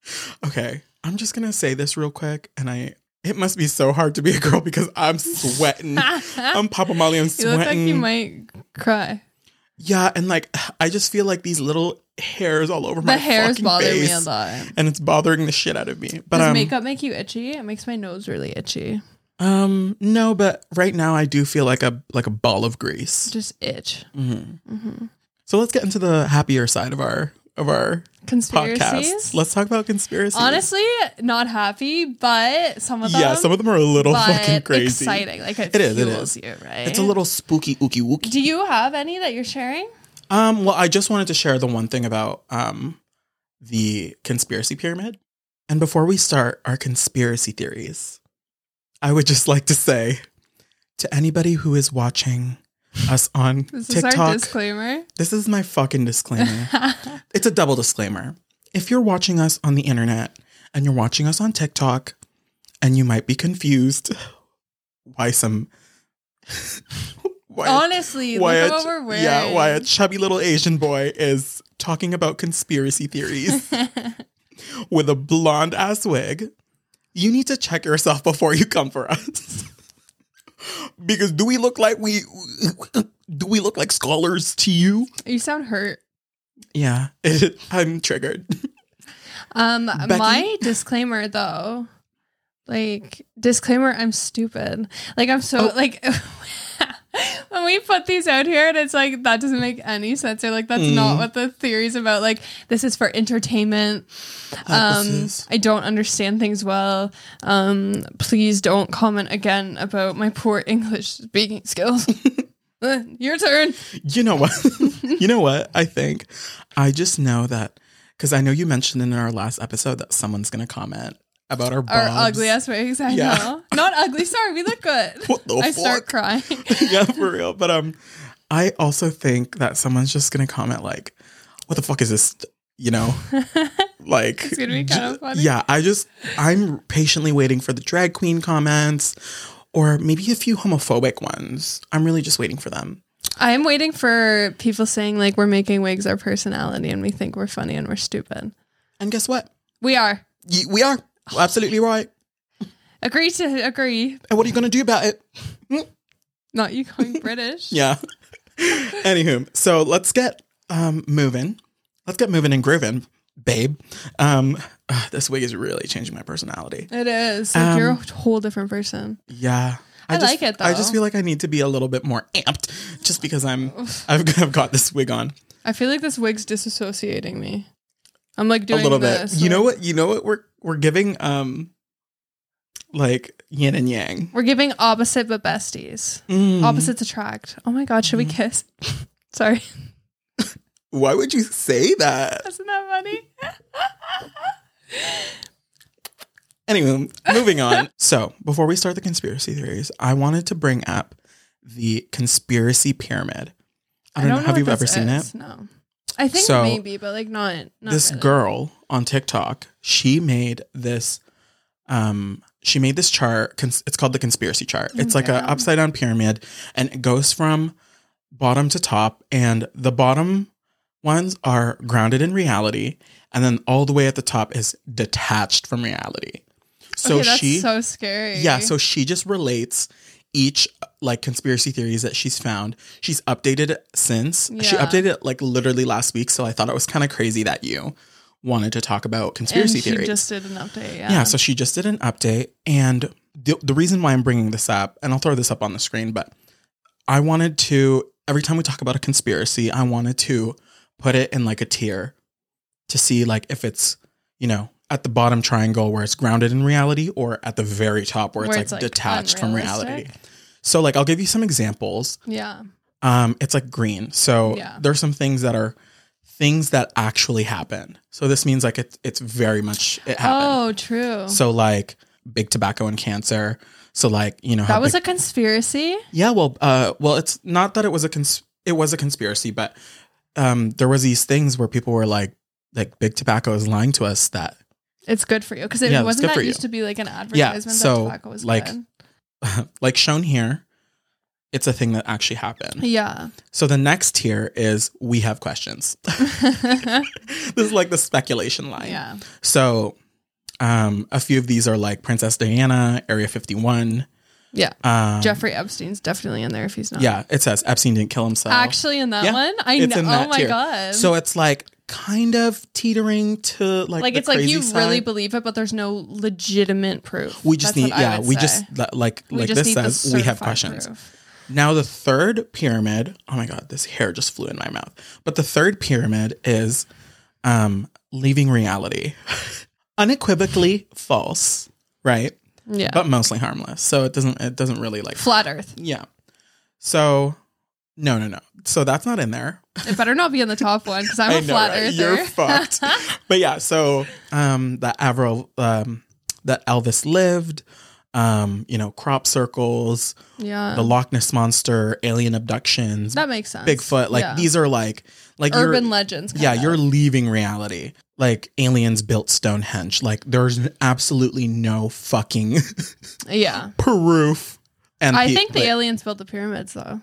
Speaker 1: Okay, I'm just gonna say this real quick, and I it must be so hard to be a girl because I'm sweating. I'm Papa Molly. I'm
Speaker 2: You
Speaker 1: sweating.
Speaker 2: look like you might cry.
Speaker 1: Yeah, and like I just feel like these little hairs all over
Speaker 2: The
Speaker 1: my
Speaker 2: hairs
Speaker 1: fucking
Speaker 2: bother
Speaker 1: face,
Speaker 2: me a lot.
Speaker 1: and it's bothering the shit out of me. But
Speaker 2: Does
Speaker 1: um,
Speaker 2: makeup make you itchy? It makes my nose really itchy.
Speaker 1: um, no, but right now I do feel like a like a ball of grease.
Speaker 2: Just itch.
Speaker 1: Mm-hmm.
Speaker 2: Mm-hmm.
Speaker 1: So let's get into the happier side of our of our podcast.
Speaker 2: Conspiracies.
Speaker 1: Let's talk about conspiracies.
Speaker 2: Honestly, not happy, but some of them.
Speaker 1: yeah, some of them are a little
Speaker 2: but
Speaker 1: fucking crazy.
Speaker 2: exciting. Like it,
Speaker 1: It is, it
Speaker 2: fuels
Speaker 1: is.
Speaker 2: you, right?
Speaker 1: It's a little spooky, ooky wooky.
Speaker 2: Do you have any that you're sharing?
Speaker 1: Um, well, I just wanted to share the one thing about um the conspiracy pyramid. And before we start our conspiracy theories, I would just like to say to anybody who is watching us on
Speaker 2: This is
Speaker 1: TikTok,
Speaker 2: our disclaimer.
Speaker 1: this is my fucking disclaimer. It's a double disclaimer. If you're watching us on the internet and you're watching us on TikTok and you might be confused why some why
Speaker 2: Honestly,
Speaker 1: why
Speaker 2: look
Speaker 1: a,
Speaker 2: at what we're wearing.
Speaker 1: yeah, why a chubby little Asian boy is talking about conspiracy theories with a blonde ass wig. You need to check yourself before you come for us. Because do we look like we do we look like scholars to you?
Speaker 2: You sound hurt.
Speaker 1: Yeah, it, I'm triggered.
Speaker 2: Um,
Speaker 1: Becky?
Speaker 2: my disclaimer though, like disclaimer, I'm stupid. Like I'm so
Speaker 1: Oh.
Speaker 2: like when we put these out here and it's like that doesn't make any sense. Or like that's
Speaker 1: Mm.
Speaker 2: not what the theory's about. Like this is for entertainment. Um,
Speaker 1: Purposes.
Speaker 2: I don't understand things well. Um, please don't comment again about my poor English speaking skills. Uh, Your turn.
Speaker 1: You know what? You know what? I think I just know that because I know you mentioned in our last episode that someone's gonna comment about our
Speaker 2: Our
Speaker 1: bobs.
Speaker 2: ugly ass wigs. I
Speaker 1: Yeah.
Speaker 2: know. Not ugly. Sorry, we look good.
Speaker 1: What the
Speaker 2: I
Speaker 1: fuck?
Speaker 2: start crying.
Speaker 1: Yeah, for real. But um, I also think that someone's just gonna comment like, "What the fuck is this?" You know, like
Speaker 2: It's gonna be kind of funny.
Speaker 1: Yeah, I just I'm patiently waiting for the drag queen comments, or maybe a few homophobic ones. I'm really just waiting for them.
Speaker 2: I am waiting for people saying like we're making wigs our personality and we think we're funny and we're stupid.
Speaker 1: And guess what?
Speaker 2: We are.
Speaker 1: Y- We are absolutely right.
Speaker 2: Agree to agree.
Speaker 1: And what are you gonna do about it?
Speaker 2: Not you going British.
Speaker 1: Yeah. Anywho, so let's get um moving. Let's get moving and grooving, babe. Um, uh, this wig is really changing my personality.
Speaker 2: It is. Like you're a
Speaker 1: Um,
Speaker 2: whole different person.
Speaker 1: Yeah.
Speaker 2: I
Speaker 1: just,
Speaker 2: like it,
Speaker 1: I just
Speaker 2: though.
Speaker 1: feel like I need to be a little bit more amped just because I'm I've, I've got this wig on
Speaker 2: I feel like this wig's disassociating me. I'm like
Speaker 1: a
Speaker 2: doing
Speaker 1: little
Speaker 2: this.
Speaker 1: bit. You know
Speaker 2: like-
Speaker 1: what? You know what we're we're giving um like yin and yang.
Speaker 2: We're giving opposite but besties.
Speaker 1: Mm.
Speaker 2: Opposites attract. Oh my god, should we kiss? Sorry.
Speaker 1: Why would you say that?
Speaker 2: Isn't that funny?
Speaker 1: Anyway, moving on. So before we start the conspiracy theories, I wanted to bring up the conspiracy pyramid. I don't, know. Have
Speaker 2: what
Speaker 1: you ever
Speaker 2: this
Speaker 1: seen
Speaker 2: is.
Speaker 1: it?
Speaker 2: No. I think
Speaker 1: So,
Speaker 2: maybe, but like not. not
Speaker 1: This
Speaker 2: really.
Speaker 1: girl on TikTok, she made this. Um, she made this chart. Cons- it's called the conspiracy chart. It's like
Speaker 2: Okay.
Speaker 1: an upside down pyramid, and it goes from bottom to top. And the bottom ones are grounded in reality, and then all the way at the top is detached from reality. So
Speaker 2: okay, that's
Speaker 1: she,
Speaker 2: so scary.
Speaker 1: yeah, so she just relates each like conspiracy theories that she's found. She's updated it since. She
Speaker 2: Yeah.
Speaker 1: updated it like literally last week, so I thought it was kind of crazy that you wanted to talk about
Speaker 2: and
Speaker 1: conspiracy
Speaker 2: she
Speaker 1: theories.
Speaker 2: just did an update. Yeah.
Speaker 1: yeah, so she just did an update, and the the reason why I'm bringing this up, and I'll throw this up on the screen, but I wanted to every time we talk about a conspiracy, I wanted to put it in like a tier to see like if it's, you know, at the bottom triangle where it's grounded in reality, or at the very top where,
Speaker 2: Where
Speaker 1: it's,
Speaker 2: it's,
Speaker 1: like,
Speaker 2: like,
Speaker 1: detached from
Speaker 2: unrealistic.
Speaker 1: reality. So like I'll give you some examples.
Speaker 2: yeah.
Speaker 1: Um, it's like green. So
Speaker 2: Yeah.
Speaker 1: there's some things that are things that actually happen. So this means like it's it's very much it happened.
Speaker 2: Oh, true.
Speaker 1: So like big tobacco and cancer. So like, you know, how
Speaker 2: that was
Speaker 1: big-
Speaker 2: a conspiracy.
Speaker 1: yeah, well, uh, well, it's not that it was a cons- it was a conspiracy, but um, there was these things where people were like, like big tobacco is lying to us that
Speaker 2: It's good for you because it
Speaker 1: Yeah, it's
Speaker 2: wasn't
Speaker 1: good
Speaker 2: that
Speaker 1: for you.
Speaker 2: used to be like an advertisement
Speaker 1: so,
Speaker 2: that tobacco was
Speaker 1: like,
Speaker 2: good.
Speaker 1: like shown here, it's a thing that actually happened.
Speaker 2: Yeah.
Speaker 1: So the next tier is we have questions. This is like the speculation line.
Speaker 2: Yeah.
Speaker 1: So um, a few of these are like Princess Diana, Area fifty-one.
Speaker 2: Yeah.
Speaker 1: Um,
Speaker 2: Jeffrey Epstein's definitely in there if he's not.
Speaker 1: Yeah, it says Epstein didn't kill himself.
Speaker 2: Actually in that
Speaker 1: Yeah,
Speaker 2: one? I
Speaker 1: it's
Speaker 2: know.
Speaker 1: in
Speaker 2: Oh
Speaker 1: that
Speaker 2: my
Speaker 1: tier.
Speaker 2: God.
Speaker 1: So it's like kind of teetering to like
Speaker 2: like
Speaker 1: the
Speaker 2: it's like
Speaker 1: crazy
Speaker 2: you
Speaker 1: side.
Speaker 2: really believe it, but there's no legitimate proof.
Speaker 1: We just
Speaker 2: That's
Speaker 1: need,
Speaker 2: what I
Speaker 1: yeah,
Speaker 2: would
Speaker 1: we
Speaker 2: say.
Speaker 1: just that- like
Speaker 2: We
Speaker 1: like
Speaker 2: just
Speaker 1: this
Speaker 2: need the
Speaker 1: says we have
Speaker 2: certified
Speaker 1: questions.
Speaker 2: proof.
Speaker 1: Now the third pyramid. Oh my God, this hair just flew in my mouth. But the third pyramid is um, leaving reality, unequivocally false, right?
Speaker 2: Yeah.
Speaker 1: But mostly harmless. So it doesn't it doesn't really like
Speaker 2: Flat Earth.
Speaker 1: yeah. So no no no. So that's not in there.
Speaker 2: It better not be in the top one because I'm a
Speaker 1: I know,
Speaker 2: flat
Speaker 1: right?
Speaker 2: earther.
Speaker 1: You're fucked. But yeah, so um that Avril um that Elvis lived, um, you know, crop circles,
Speaker 2: Yeah.
Speaker 1: the Loch Ness monster, alien abductions,
Speaker 2: That makes sense.
Speaker 1: Bigfoot, like
Speaker 2: Yeah.
Speaker 1: these are like like
Speaker 2: urban
Speaker 1: you're,
Speaker 2: legends.
Speaker 1: yeah,
Speaker 2: kind
Speaker 1: you're
Speaker 2: of.
Speaker 1: leaving reality. Like aliens built Stonehenge. Like there's absolutely no fucking
Speaker 2: Yeah.
Speaker 1: proof. And
Speaker 2: I
Speaker 1: pe-
Speaker 2: think the
Speaker 1: like,
Speaker 2: aliens built the pyramids though.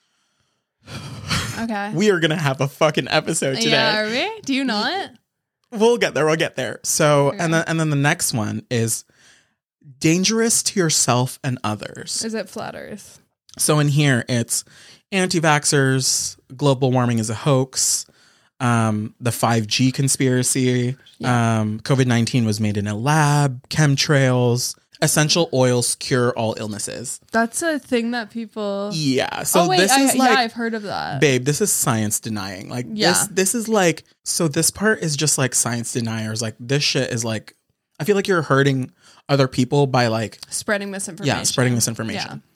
Speaker 2: Okay.
Speaker 1: we are gonna have a fucking episode today.
Speaker 2: Yeah, are we? Do you not?
Speaker 1: We'll get there. We'll get there. So,
Speaker 2: Okay.
Speaker 1: and then and then the next one is dangerous to yourself and others.
Speaker 2: Is it flat Earth?
Speaker 1: So in here, it's anti-vaxxers, global warming is a hoax, um, the five G conspiracy,
Speaker 2: Yeah.
Speaker 1: um, COVID nineteen was made in a lab, chemtrails, essential oils cure all illnesses.
Speaker 2: That's a thing that people.
Speaker 1: Yeah. So
Speaker 2: oh wait,
Speaker 1: this
Speaker 2: I,
Speaker 1: is like,
Speaker 2: yeah, I've heard of that.
Speaker 1: babe, this is science denying. Like
Speaker 2: Yeah.
Speaker 1: this, this is like, so this part is just like science deniers. Like this shit is like, I feel like you're hurting other people by like,
Speaker 2: Spreading misinformation.
Speaker 1: yeah, spreading misinformation.
Speaker 2: Yeah.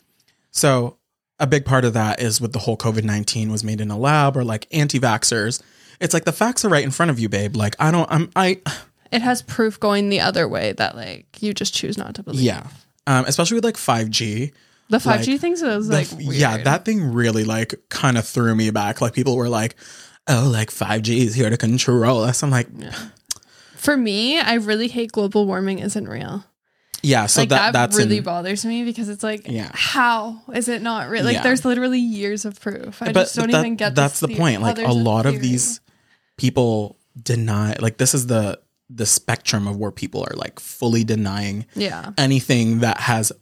Speaker 1: So a big part of that is with the whole COVID nineteen was made in a lab or like anti-vaxxers. It's like the facts are right in front of you, babe. Like I don't, I'm, I,
Speaker 2: It has proof going the other way that like you just choose not to believe.
Speaker 1: yeah. Um, especially with like five G.
Speaker 2: The five G
Speaker 1: Like,
Speaker 2: things was
Speaker 1: The
Speaker 2: like
Speaker 1: f-
Speaker 2: weird.
Speaker 1: yeah, that thing really like kind of threw me back. Like people were like, oh, like five G is here to control us. I'm like, yeah.
Speaker 2: For me, I really hate global warming isn't real.
Speaker 1: So
Speaker 2: like
Speaker 1: that,
Speaker 2: that,
Speaker 1: that's
Speaker 2: really
Speaker 1: in,
Speaker 2: bothers me because it's like,
Speaker 1: Yeah.
Speaker 2: how is it not real? Like
Speaker 1: Yeah.
Speaker 2: there's literally years of proof. I
Speaker 1: but,
Speaker 2: just don't
Speaker 1: but that-
Speaker 2: even get.
Speaker 1: that's
Speaker 2: this
Speaker 1: the
Speaker 2: the-
Speaker 1: point.
Speaker 2: how
Speaker 1: Like
Speaker 2: there's
Speaker 1: a lot of
Speaker 2: theory.
Speaker 1: these people deny, like this is the the spectrum of where people are like fully denying
Speaker 2: Yeah.
Speaker 1: anything that has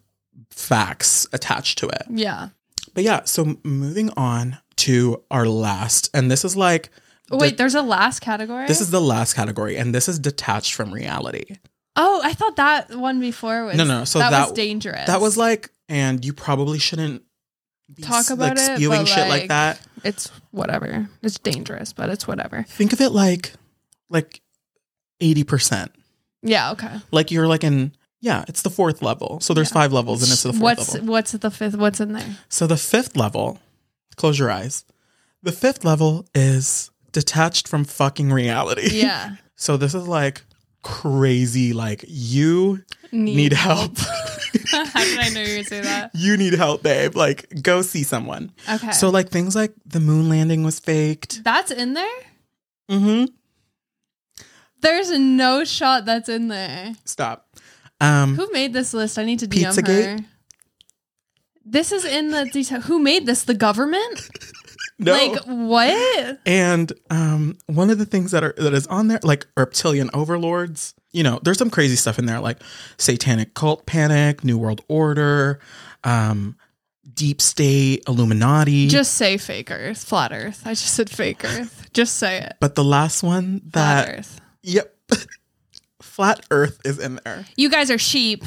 Speaker 1: facts attached to it.
Speaker 2: Yeah.
Speaker 1: But yeah, so moving on to our last, and this is like,
Speaker 2: Oh, wait, there's a last category.
Speaker 1: this is the last category, and this is detached from reality.
Speaker 2: Oh, I thought that one before was
Speaker 1: No, no, so
Speaker 2: that,
Speaker 1: that-
Speaker 2: was dangerous.
Speaker 1: That was like, and you probably shouldn't be
Speaker 2: Talk
Speaker 1: s-
Speaker 2: about
Speaker 1: like
Speaker 2: it,
Speaker 1: spewing
Speaker 2: but,
Speaker 1: shit like
Speaker 2: like-
Speaker 1: that.
Speaker 2: it's whatever. It's dangerous, but it's whatever.
Speaker 1: Think of it like, like eighty percent.
Speaker 2: Yeah. Okay.
Speaker 1: Like you're like in, yeah, it's the fourth level. So there's
Speaker 2: Yeah.
Speaker 1: five levels, and it's the fourth
Speaker 2: What's
Speaker 1: level.
Speaker 2: what's the fifth? What's in there?
Speaker 1: So the fifth level, close your eyes. The fifth level is detached from fucking reality.
Speaker 2: Yeah.
Speaker 1: So this is like crazy. Like you need help.
Speaker 2: How did I know you were gonna say that?
Speaker 1: You need help, babe. Like go see someone.
Speaker 2: Okay.
Speaker 1: So like things like the moon landing was faked.
Speaker 2: That's in there?
Speaker 1: Mm-hmm.
Speaker 2: There's no shot that's in there.
Speaker 1: Stop. Um,
Speaker 2: Who made this list? I need to D M
Speaker 1: Pizzagate?
Speaker 2: her. This is in the detail. Who made this? The government?
Speaker 1: no.
Speaker 2: Like what?
Speaker 1: And um, one of the things that are that is on there, like reptilian overlords. You know, there's some crazy stuff in there, like satanic cult panic, New World Order, um, deep state, Illuminati.
Speaker 2: Just say fake Earth, flat Earth. I just said fake Earth. Just say it.
Speaker 1: but the last one that
Speaker 2: Flat Earth.
Speaker 1: yep, flat Earth is in there.
Speaker 2: You guys are sheep.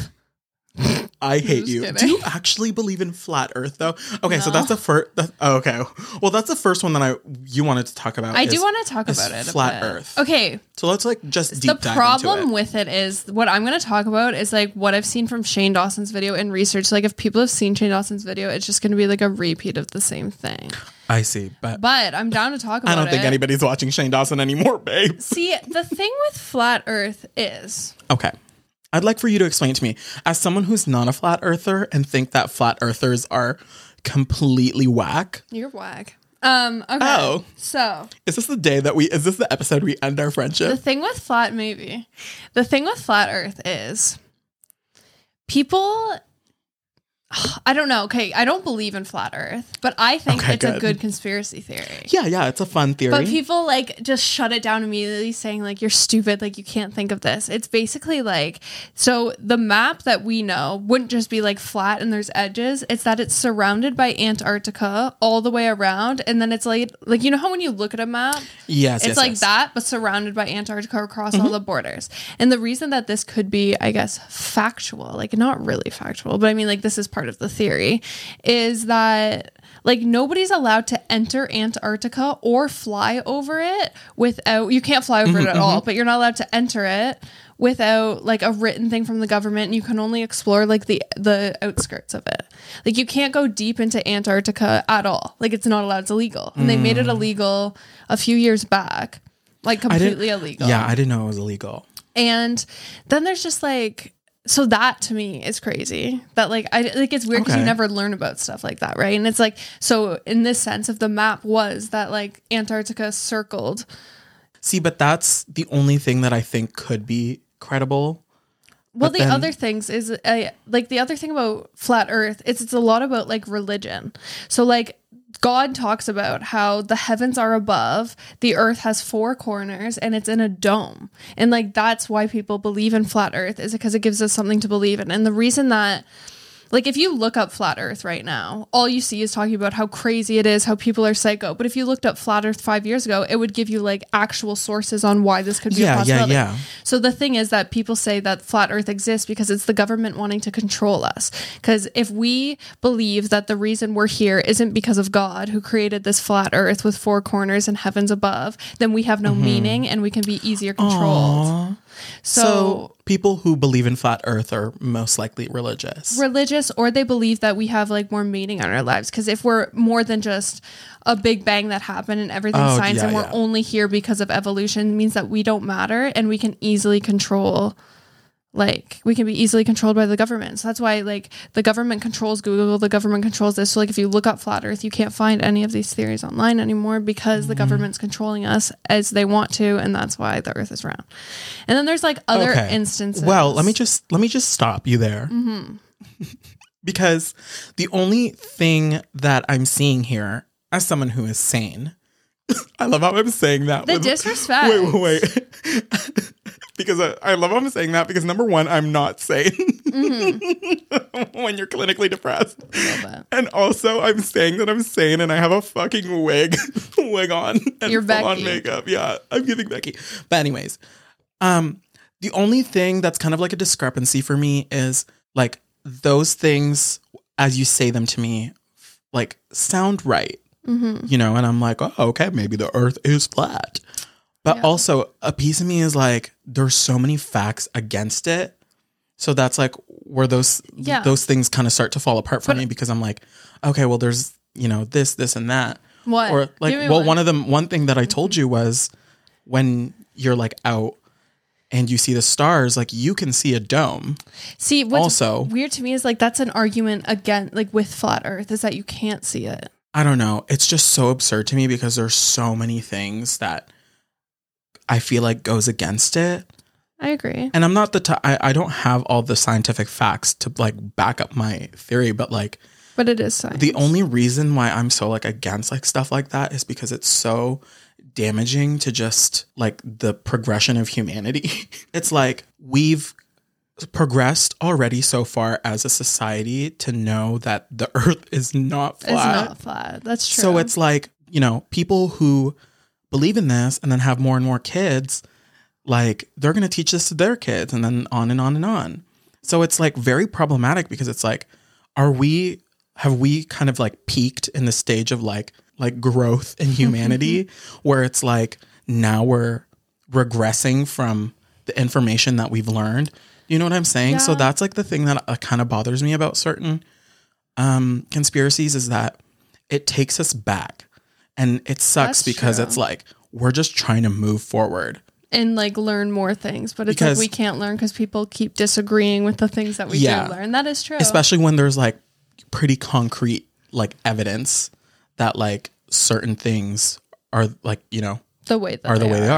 Speaker 1: I hate
Speaker 2: Just
Speaker 1: you.
Speaker 2: kidding.
Speaker 1: Do you actually believe in flat Earth though? Okay, so
Speaker 2: No.
Speaker 1: that's the first. Oh, okay, well that's the first one that I you wanted to talk about.
Speaker 2: I do
Speaker 1: is-
Speaker 2: want to talk
Speaker 1: is
Speaker 2: about it. a
Speaker 1: flat
Speaker 2: bit.
Speaker 1: Earth.
Speaker 2: Okay.
Speaker 1: So let's like just deep
Speaker 2: The
Speaker 1: dive
Speaker 2: problem
Speaker 1: into it.
Speaker 2: with it is what I'm going to talk about is like what I've seen from Shane Dawson's video and research. Like if people have seen Shane Dawson's video, it's just going to be like a repeat of the same thing.
Speaker 1: I see, but,
Speaker 2: But I'm down to talk about
Speaker 1: I don't think
Speaker 2: it.
Speaker 1: anybody's watching Shane Dawson anymore, babe.
Speaker 2: See, the thing with flat Earth is
Speaker 1: Okay. I'd like for you to explain to me, as someone who's not a flat earther and think that flat earthers are completely whack.
Speaker 2: you're whack. Um, okay.
Speaker 1: Oh.
Speaker 2: So
Speaker 1: Is this the day that we, is this the episode we end our
Speaker 2: the
Speaker 1: friendship?
Speaker 2: thing with flat, maybe. The thing with flat Earth is people I don't know. Okay, I don't believe in flat Earth, but I think
Speaker 1: Okay,
Speaker 2: it's a
Speaker 1: good.
Speaker 2: good conspiracy theory.
Speaker 1: Yeah, yeah, it's a fun theory.
Speaker 2: But people like just shut it down immediately, saying like you're stupid, like you can't think of this. It's basically like, so the map that we know wouldn't just be like flat and there's edges. It's that it's surrounded by Antarctica all the way around, and then it's like like you know how when you look at a map,
Speaker 1: yes,
Speaker 2: it's
Speaker 1: yes,
Speaker 2: like
Speaker 1: yes.
Speaker 2: that, but surrounded by Antarctica across
Speaker 1: Mm-hmm.
Speaker 2: all the borders. And the reason that this could be, I guess, factual, like not really factual, but I mean, like this is part of the theory, is that like nobody's allowed to enter Antarctica or fly over it without, you can't fly over it at all, but you're not allowed to enter it without like a written thing from the government, and you can only explore like the the outskirts of it. Like you can't go deep into Antarctica at all. Like it's not allowed, it's illegal. And they made it illegal a few years back. Like
Speaker 1: I didn't-
Speaker 2: completely illegal.
Speaker 1: Yeah, I didn't know it was illegal.
Speaker 2: And then there's just like, so that to me is crazy. That like I like it's weird because
Speaker 1: Okay.
Speaker 2: you never learn about stuff like that, right? And it's like, so in this sense, if the map was that like Antarctica circled,
Speaker 1: See, but that's the only thing that I think could be credible.
Speaker 2: well,
Speaker 1: But
Speaker 2: the
Speaker 1: then-
Speaker 2: other things is uh, like the other thing about flat Earth is it's a lot about like religion. So like God talks about how the heavens are above, the earth has four corners, and it's in a dome. And like that's why people believe in flat Earth, is because it gives us something to believe in. And the reason that, like, if you look up flat Earth right now, all you see is talking about how crazy it is, how people are psycho. But if you looked up flat Earth five years ago, it would give you like actual sources on why this could be a
Speaker 1: Yeah, yeah,
Speaker 2: possibility.
Speaker 1: yeah.
Speaker 2: So the thing is that people say that flat Earth exists because it's the government wanting to control us. Because if we believe that the reason we're here isn't because of God, who created this flat Earth with four corners and heavens above, then we have no meaning and we can be easier controlled.
Speaker 1: Mm-hmm. Aw.
Speaker 2: So,
Speaker 1: So people who believe in flat Earth are most likely religious.
Speaker 2: religious, or they believe that we have like more meaning in our lives. Because if we're more than just a big bang that happened and everything's
Speaker 1: Oh,
Speaker 2: science,
Speaker 1: yeah,
Speaker 2: and we're
Speaker 1: yeah.
Speaker 2: only here because of evolution, means that we don't matter and we can easily control. Like we can be easily controlled by the government. So that's why like the government controls Google, the government controls this. So like if you look up flat Earth, you can't find any of these theories online anymore because the government's controlling us as they want to, and that's why the Earth is round. And then there's like other
Speaker 1: Okay.
Speaker 2: instances.
Speaker 1: Well, let me just let me just stop you there.
Speaker 2: Mm-hmm.
Speaker 1: Because the only thing that I'm seeing here, as someone who is sane, I love how I'm saying that.
Speaker 2: The
Speaker 1: with-
Speaker 2: disrespect.
Speaker 1: Wait, wait, wait. Because I, I love how I'm saying that because number one, I'm not sane
Speaker 2: Mm-hmm.
Speaker 1: when you're clinically depressed.
Speaker 2: A little bit.
Speaker 1: And also, I'm saying that I'm sane and I have a fucking wig, wig on and
Speaker 2: You're
Speaker 1: full on
Speaker 2: Becky.
Speaker 1: makeup. Yeah, I'm giving Becky. But anyways, um, the only thing that's kind of like a discrepancy for me is like those things, as you say them to me, like sound right,
Speaker 2: Mm-hmm.
Speaker 1: you know. And I'm like, oh, okay, maybe the Earth is flat. But
Speaker 2: Yeah.
Speaker 1: also, a piece of me is like, there's so many facts against it. So that's like where those
Speaker 2: Yeah.
Speaker 1: those things kind of start to fall apart for
Speaker 2: But-
Speaker 1: me because I'm like, okay, well, there's you know this, this, and that.
Speaker 2: What?
Speaker 1: Or like,
Speaker 2: Give me
Speaker 1: well,
Speaker 2: one.
Speaker 1: one of them, one thing that I told you was when you're like out and you see the stars, like you can see a dome.
Speaker 2: See, what's
Speaker 1: Also-
Speaker 2: weird to me is like that's an argument again, like with flat Earth, is that you can't see it.
Speaker 1: I don't know. It's just so absurd to me because there's so many things that I feel like goes against it.
Speaker 2: I agree.
Speaker 1: And I'm not the t- I, I don't have all the scientific facts to like back up my theory, but like
Speaker 2: But it is science.
Speaker 1: the only reason why I'm so like against like stuff like that is because it's so damaging to just like the progression of humanity. It's like we've progressed already so far as a society to know that the earth is not
Speaker 2: It's
Speaker 1: flat.
Speaker 2: not flat. That's true.
Speaker 1: So it's like, you know, people who believe in this and then have more and more kids, like they're going to teach this to their kids and then on and on and on. So it's like very problematic because it's like, are we, have we kind of like peaked in the stage of like, like growth in humanity where it's like now we're regressing from the information that we've learned? You know what I'm saying? So
Speaker 2: Yeah.
Speaker 1: that's like the thing that uh, kind of bothers me about certain um, conspiracies is that it takes us back. And it sucks
Speaker 2: That's
Speaker 1: because
Speaker 2: true.
Speaker 1: it's like, we're just trying to move forward.
Speaker 2: and like learn more things, but it's
Speaker 1: Because-
Speaker 2: like we can't learn because people keep disagreeing with the things that we
Speaker 1: Yeah.
Speaker 2: do learn. That is true.
Speaker 1: Especially when there's like pretty concrete like evidence that like certain things are like, you know,
Speaker 2: the way that
Speaker 1: are the way they are.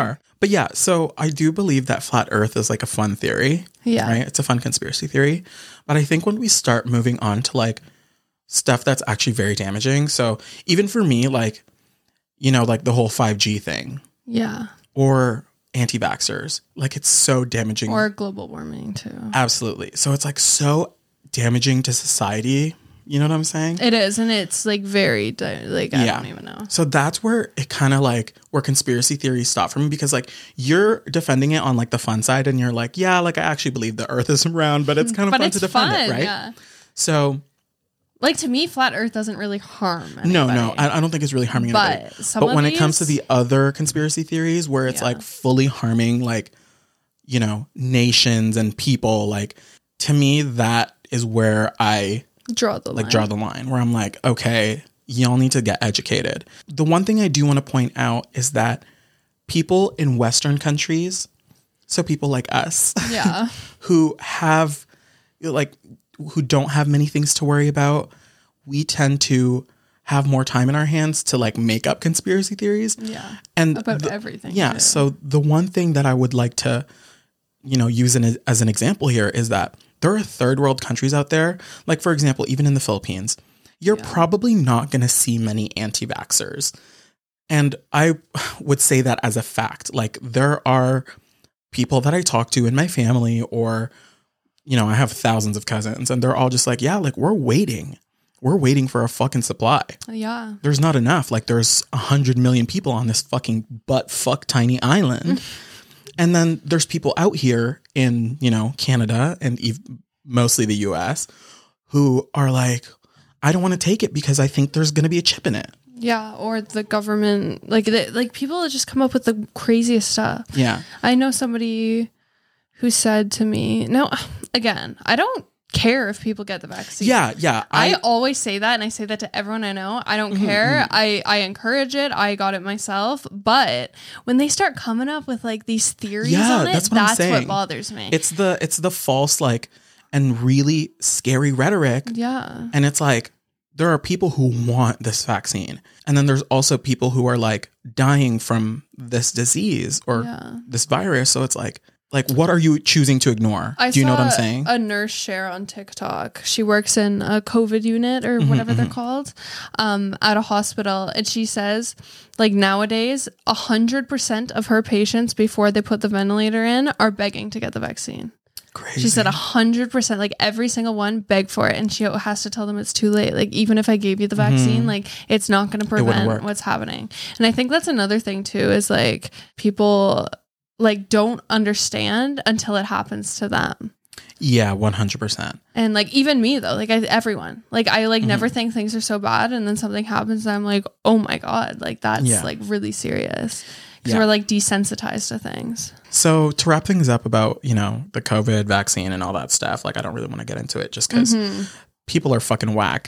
Speaker 1: But yeah, so I do believe that flat Earth is like a fun theory.
Speaker 2: Yeah.
Speaker 1: Right? It's a fun conspiracy theory. But I think when we start moving on to like stuff that's actually very damaging. So even for me, like, you know, like the whole five G thing.
Speaker 2: Yeah.
Speaker 1: Or anti-vaxxers. Like it's so damaging.
Speaker 2: Or global warming too.
Speaker 1: Absolutely. So it's like so damaging to society. You know what I'm saying?
Speaker 2: It is, and it's like very di- like I
Speaker 1: Yeah.
Speaker 2: don't even know.
Speaker 1: So that's where it kind of like where conspiracy theories stop for me, because like you're defending it on like the fun side and you're like, yeah, like I actually believe the earth is round, but it's kind of
Speaker 2: But
Speaker 1: fun
Speaker 2: it's
Speaker 1: to defend
Speaker 2: fun,
Speaker 1: it, right?
Speaker 2: yeah.
Speaker 1: So
Speaker 2: Like to me, flat Earth doesn't really harm anybody.
Speaker 1: no, no, I, I don't think it's really harming
Speaker 2: But
Speaker 1: anybody.
Speaker 2: some
Speaker 1: But
Speaker 2: of
Speaker 1: when it comes to
Speaker 2: these-
Speaker 1: the other conspiracy theories where it's
Speaker 2: Yeah.
Speaker 1: like fully harming like, you know, nations and people, like to me, that is where I
Speaker 2: draw the
Speaker 1: like
Speaker 2: line.
Speaker 1: draw the line, where I'm like, okay, y'all need to get educated. The one thing I do want to point out is that people in Western countries, so people like us,
Speaker 2: Yeah.
Speaker 1: who have like who don't have many things to worry about, we tend to have more time in our hands to like make up conspiracy theories.
Speaker 2: Yeah.
Speaker 1: And
Speaker 2: About
Speaker 1: the-
Speaker 2: everything.
Speaker 1: Yeah.
Speaker 2: too.
Speaker 1: So the one thing that I would like to, you know, use an, as an example here is that there are third world countries out there. Like, for example, even in the Philippines, you're probably not going to see many anti-vaxxers. And I would say that as a fact. Like, there are people that I talk to in my family, or, you know, I have thousands of cousins, and they're all just like, yeah, like, we're waiting. We're waiting for a fucking supply.
Speaker 2: Yeah.
Speaker 1: There's not enough. Like, there's a hundred million people on this fucking butt fuck tiny island. And then there's people out here in, you know, Canada and ev- mostly the U S who are like, I don't want to take it because I think there's going to be a chip in it.
Speaker 2: Yeah. Or the government, like, they, like people just come up with the craziest stuff.
Speaker 1: Yeah.
Speaker 2: I know somebody who said to me, no, again, I don't care if people get the vaccine.
Speaker 1: Yeah. Yeah.
Speaker 2: I, always say that, and I say that to everyone I know. I don't care. I, I encourage it. I got it myself. But when they start coming up with like these theories
Speaker 1: Yeah,
Speaker 2: on it,
Speaker 1: that's what I'm
Speaker 2: that's what
Speaker 1: saying.
Speaker 2: bothers me.
Speaker 1: it's the, it's the false, like, and really scary rhetoric.
Speaker 2: yeah.
Speaker 1: And it's like, there are people who want this vaccine. And then there's also people who are like dying from this disease or
Speaker 2: Yeah.
Speaker 1: this virus. So it's like, like, what are you choosing to ignore?
Speaker 2: I
Speaker 1: Do you know what I'm
Speaker 2: saw
Speaker 1: saying?
Speaker 2: A nurse share on TikTok. She works in a COVID unit or
Speaker 1: Mm-hmm,
Speaker 2: whatever they're called, um, at a hospital, and she says, like nowadays, a hundred percent of her patients before they put the ventilator in are begging to get the vaccine.
Speaker 1: Crazy.
Speaker 2: She said a hundred percent, like every single one beg for it, and she has to tell them it's too late. Like even if I gave you the vaccine, like it's not going to
Speaker 1: Mm-hmm. wouldn't
Speaker 2: prevent
Speaker 1: work.
Speaker 2: what's happening. And I think that's another thing too, is like people like don't understand until it happens to them.
Speaker 1: Yeah, one hundred percent.
Speaker 2: And like even me though, like I, everyone, like I like
Speaker 1: Mm-hmm.
Speaker 2: never think things are so bad, and then something happens, and I'm like, oh my god, like that's
Speaker 1: Yeah.
Speaker 2: like really serious, because
Speaker 1: Yeah.
Speaker 2: we're like desensitized to things.
Speaker 1: So to wrap things up about, you know, the COVID vaccine and all that stuff, like I don't really want to get into it just because
Speaker 2: Mm-hmm.
Speaker 1: people are fucking whack.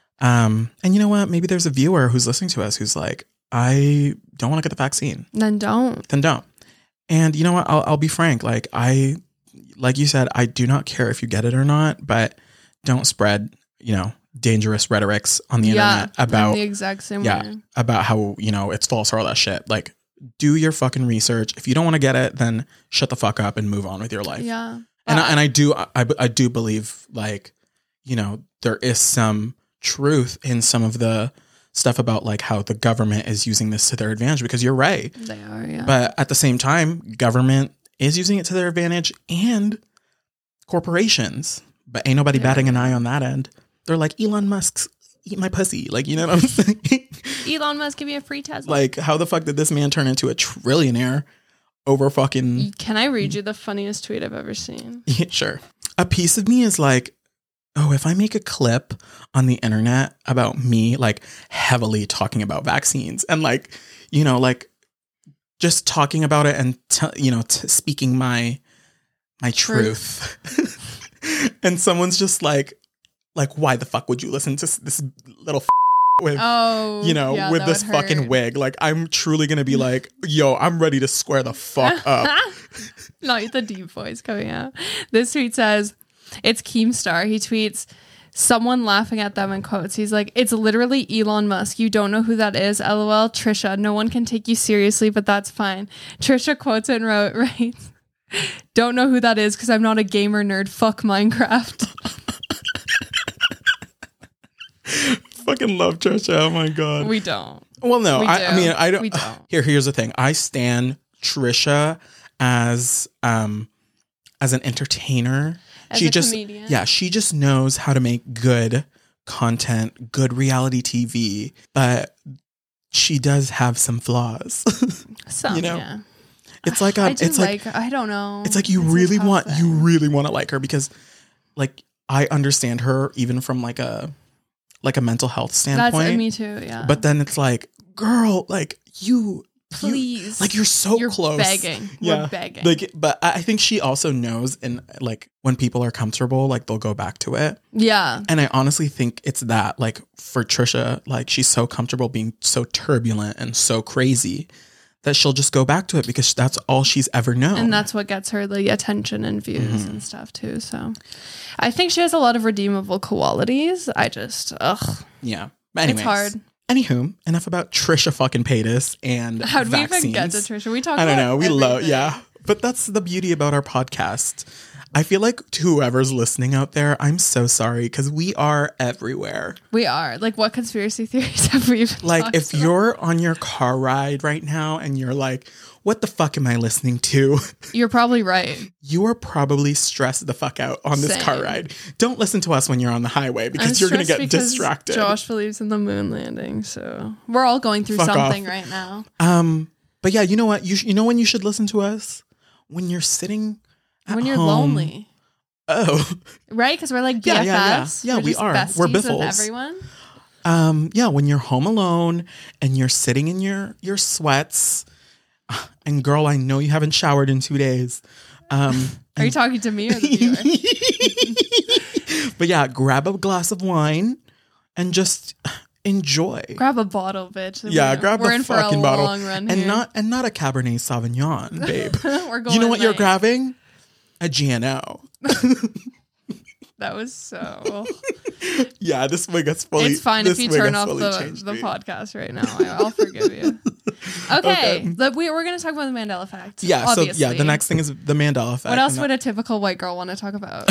Speaker 1: Um, and you know what? Maybe there's a viewer who's listening to us who's like, I don't want to get the vaccine.
Speaker 2: Then don't.
Speaker 1: Then don't. And you know what? I'll, I'll be frank. Like I, like you said, I do not care if you get it or not, but don't spread, you know, dangerous rhetorics on the
Speaker 2: Yeah,
Speaker 1: internet
Speaker 2: I'm
Speaker 1: about
Speaker 2: the exact same
Speaker 1: yeah,
Speaker 2: way.
Speaker 1: about how, you know, it's false or all that shit. Like, do your fucking research. If you don't want to get it, then shut the fuck up and move on with your life.
Speaker 2: Yeah.
Speaker 1: And I, and I do, I, I do believe, like, you know, there is some truth in some of the stuff about like how the government is using this to their advantage, because you're right.
Speaker 2: They are, yeah.
Speaker 1: But at the same time, government is using it to their advantage, and corporations. But ain't nobody
Speaker 2: Yeah.
Speaker 1: batting an eye on that end. They're like, Elon Musk's eat my pussy. Like, you know what I'm saying?
Speaker 2: Elon Musk, give me a free Tesla.
Speaker 1: Like, how the fuck did this man turn into a trillionaire over fucking...
Speaker 2: Can I read you the funniest tweet I've ever seen?
Speaker 1: Yeah, sure. A piece of me is like, oh, if I make a clip on the internet about me, like, heavily talking about vaccines and, like, you know, like, just talking about it and, t- you know, t- speaking my my truth. truth. And someone's just like, like, why the fuck would you listen to s- this little f- with,
Speaker 2: Oh,
Speaker 1: you know,
Speaker 2: yeah,
Speaker 1: with
Speaker 2: that
Speaker 1: this
Speaker 2: would
Speaker 1: fucking
Speaker 2: hurt.
Speaker 1: wig? Like, I'm truly going to be like, yo, I'm ready to square the fuck up.
Speaker 2: Not the deep voice coming out. This tweet says, it's Keemstar. He tweets, someone laughing at them in quotes. He's like, it's literally Elon Musk. You don't know who that is. LOL, Trisha. No one can take you seriously, but that's fine. Trisha quotes and wrote, right? Don't know who that is because I'm not a gamer nerd. Fuck Minecraft.
Speaker 1: Fucking love Trisha. Oh my God.
Speaker 2: We don't.
Speaker 1: Well, no,
Speaker 2: We
Speaker 1: I,
Speaker 2: do.
Speaker 1: I mean, I don't,
Speaker 2: We don't.
Speaker 1: Here, here's the thing. I stan Trisha as, um, as an entertainer.
Speaker 2: As
Speaker 1: she
Speaker 2: a
Speaker 1: just,
Speaker 2: comedian.
Speaker 1: yeah, she just knows how to make good content, good reality T V, but she does have some flaws.
Speaker 2: Some,
Speaker 1: you know?
Speaker 2: yeah.
Speaker 1: It's like,
Speaker 2: I
Speaker 1: um,
Speaker 2: do
Speaker 1: it's like,
Speaker 2: like, I don't know.
Speaker 1: it's like you
Speaker 2: It's a
Speaker 1: really
Speaker 2: tough
Speaker 1: want, you
Speaker 2: thing.
Speaker 1: really want to like her because like, I understand her even from like a, like a mental health
Speaker 2: That's
Speaker 1: standpoint.
Speaker 2: me too, yeah.
Speaker 1: But then it's like, girl, like you,
Speaker 2: please.
Speaker 1: you, like you're so
Speaker 2: You're
Speaker 1: close.
Speaker 2: begging. We're begging.
Speaker 1: Like, but I I think she also knows, and like when people are comfortable, like they'll go back to it.
Speaker 2: yeah.
Speaker 1: And I honestly think it's that, like for Trisha, like she's so comfortable being so turbulent and so crazy that she'll just go back to it because that's all she's ever known.
Speaker 2: And that's what gets her the attention and views
Speaker 1: Mm-hmm.
Speaker 2: and stuff too. So I think she has a lot of redeemable qualities. I just, ugh.
Speaker 1: yeah. But anyways,
Speaker 2: It's hard.
Speaker 1: Anywho, enough about Trisha fucking Paytas and
Speaker 2: How'd we
Speaker 1: vaccines.
Speaker 2: even get to Trisha? We talked
Speaker 1: I don't
Speaker 2: about
Speaker 1: know. We love,
Speaker 2: everything.
Speaker 1: yeah. But that's the beauty about our podcast. I feel like to whoever's listening out there, I'm so sorry because we are everywhere.
Speaker 2: We are. Like, what conspiracy theories have we even
Speaker 1: Like,
Speaker 2: talked
Speaker 1: if
Speaker 2: about?
Speaker 1: you're on your car ride right now and you're like, what the fuck am I listening to?
Speaker 2: You're probably right.
Speaker 1: You are probably stressed the fuck out on this
Speaker 2: Same.
Speaker 1: car ride. Don't listen to us when you're on the highway because
Speaker 2: I'm
Speaker 1: you're going to
Speaker 2: stressed
Speaker 1: get
Speaker 2: because
Speaker 1: distracted.
Speaker 2: Josh believes in the moon landing. So we're all going through
Speaker 1: Fuck
Speaker 2: something
Speaker 1: off.
Speaker 2: right now.
Speaker 1: Um, but yeah, you know what? You sh- you know when you should listen to us? When you're sitting at
Speaker 2: When you're
Speaker 1: home.
Speaker 2: lonely.
Speaker 1: Oh.
Speaker 2: Right? Because we're like B
Speaker 1: Yeah,
Speaker 2: F Fs.
Speaker 1: yeah, yeah. Yeah,
Speaker 2: We're
Speaker 1: we
Speaker 2: just
Speaker 1: are.
Speaker 2: besties
Speaker 1: We're
Speaker 2: with
Speaker 1: biffles.
Speaker 2: everyone.
Speaker 1: Um, yeah, when you're home alone and you're sitting in your your sweats, and girl, I know you haven't showered in two days. Um,
Speaker 2: Are you talking to me or the viewer?
Speaker 1: but yeah, grab a glass of wine and just enjoy.
Speaker 2: Grab a bottle, bitch.
Speaker 1: yeah,
Speaker 2: We're-
Speaker 1: grab
Speaker 2: We're
Speaker 1: a
Speaker 2: in for a
Speaker 1: fucking bottle,
Speaker 2: long run
Speaker 1: and
Speaker 2: here.
Speaker 1: not and not a Cabernet Sauvignon, babe.
Speaker 2: We're going
Speaker 1: You know what you're
Speaker 2: light.
Speaker 1: grabbing? A G N O.
Speaker 2: That was so.
Speaker 1: Yeah, this wig has fully.
Speaker 2: It's fine
Speaker 1: this
Speaker 2: if you
Speaker 1: wig
Speaker 2: turn
Speaker 1: has
Speaker 2: off
Speaker 1: fully
Speaker 2: the,
Speaker 1: changed
Speaker 2: the
Speaker 1: me.
Speaker 2: podcast right now. I- I'll forgive you. Okay,
Speaker 1: Okay.
Speaker 2: the- we, we're going to talk about the Mandela effect.
Speaker 1: Yeah,
Speaker 2: obviously.
Speaker 1: so yeah, the next thing is the Mandela effect.
Speaker 2: What else
Speaker 1: and
Speaker 2: would a typical white girl want to talk about?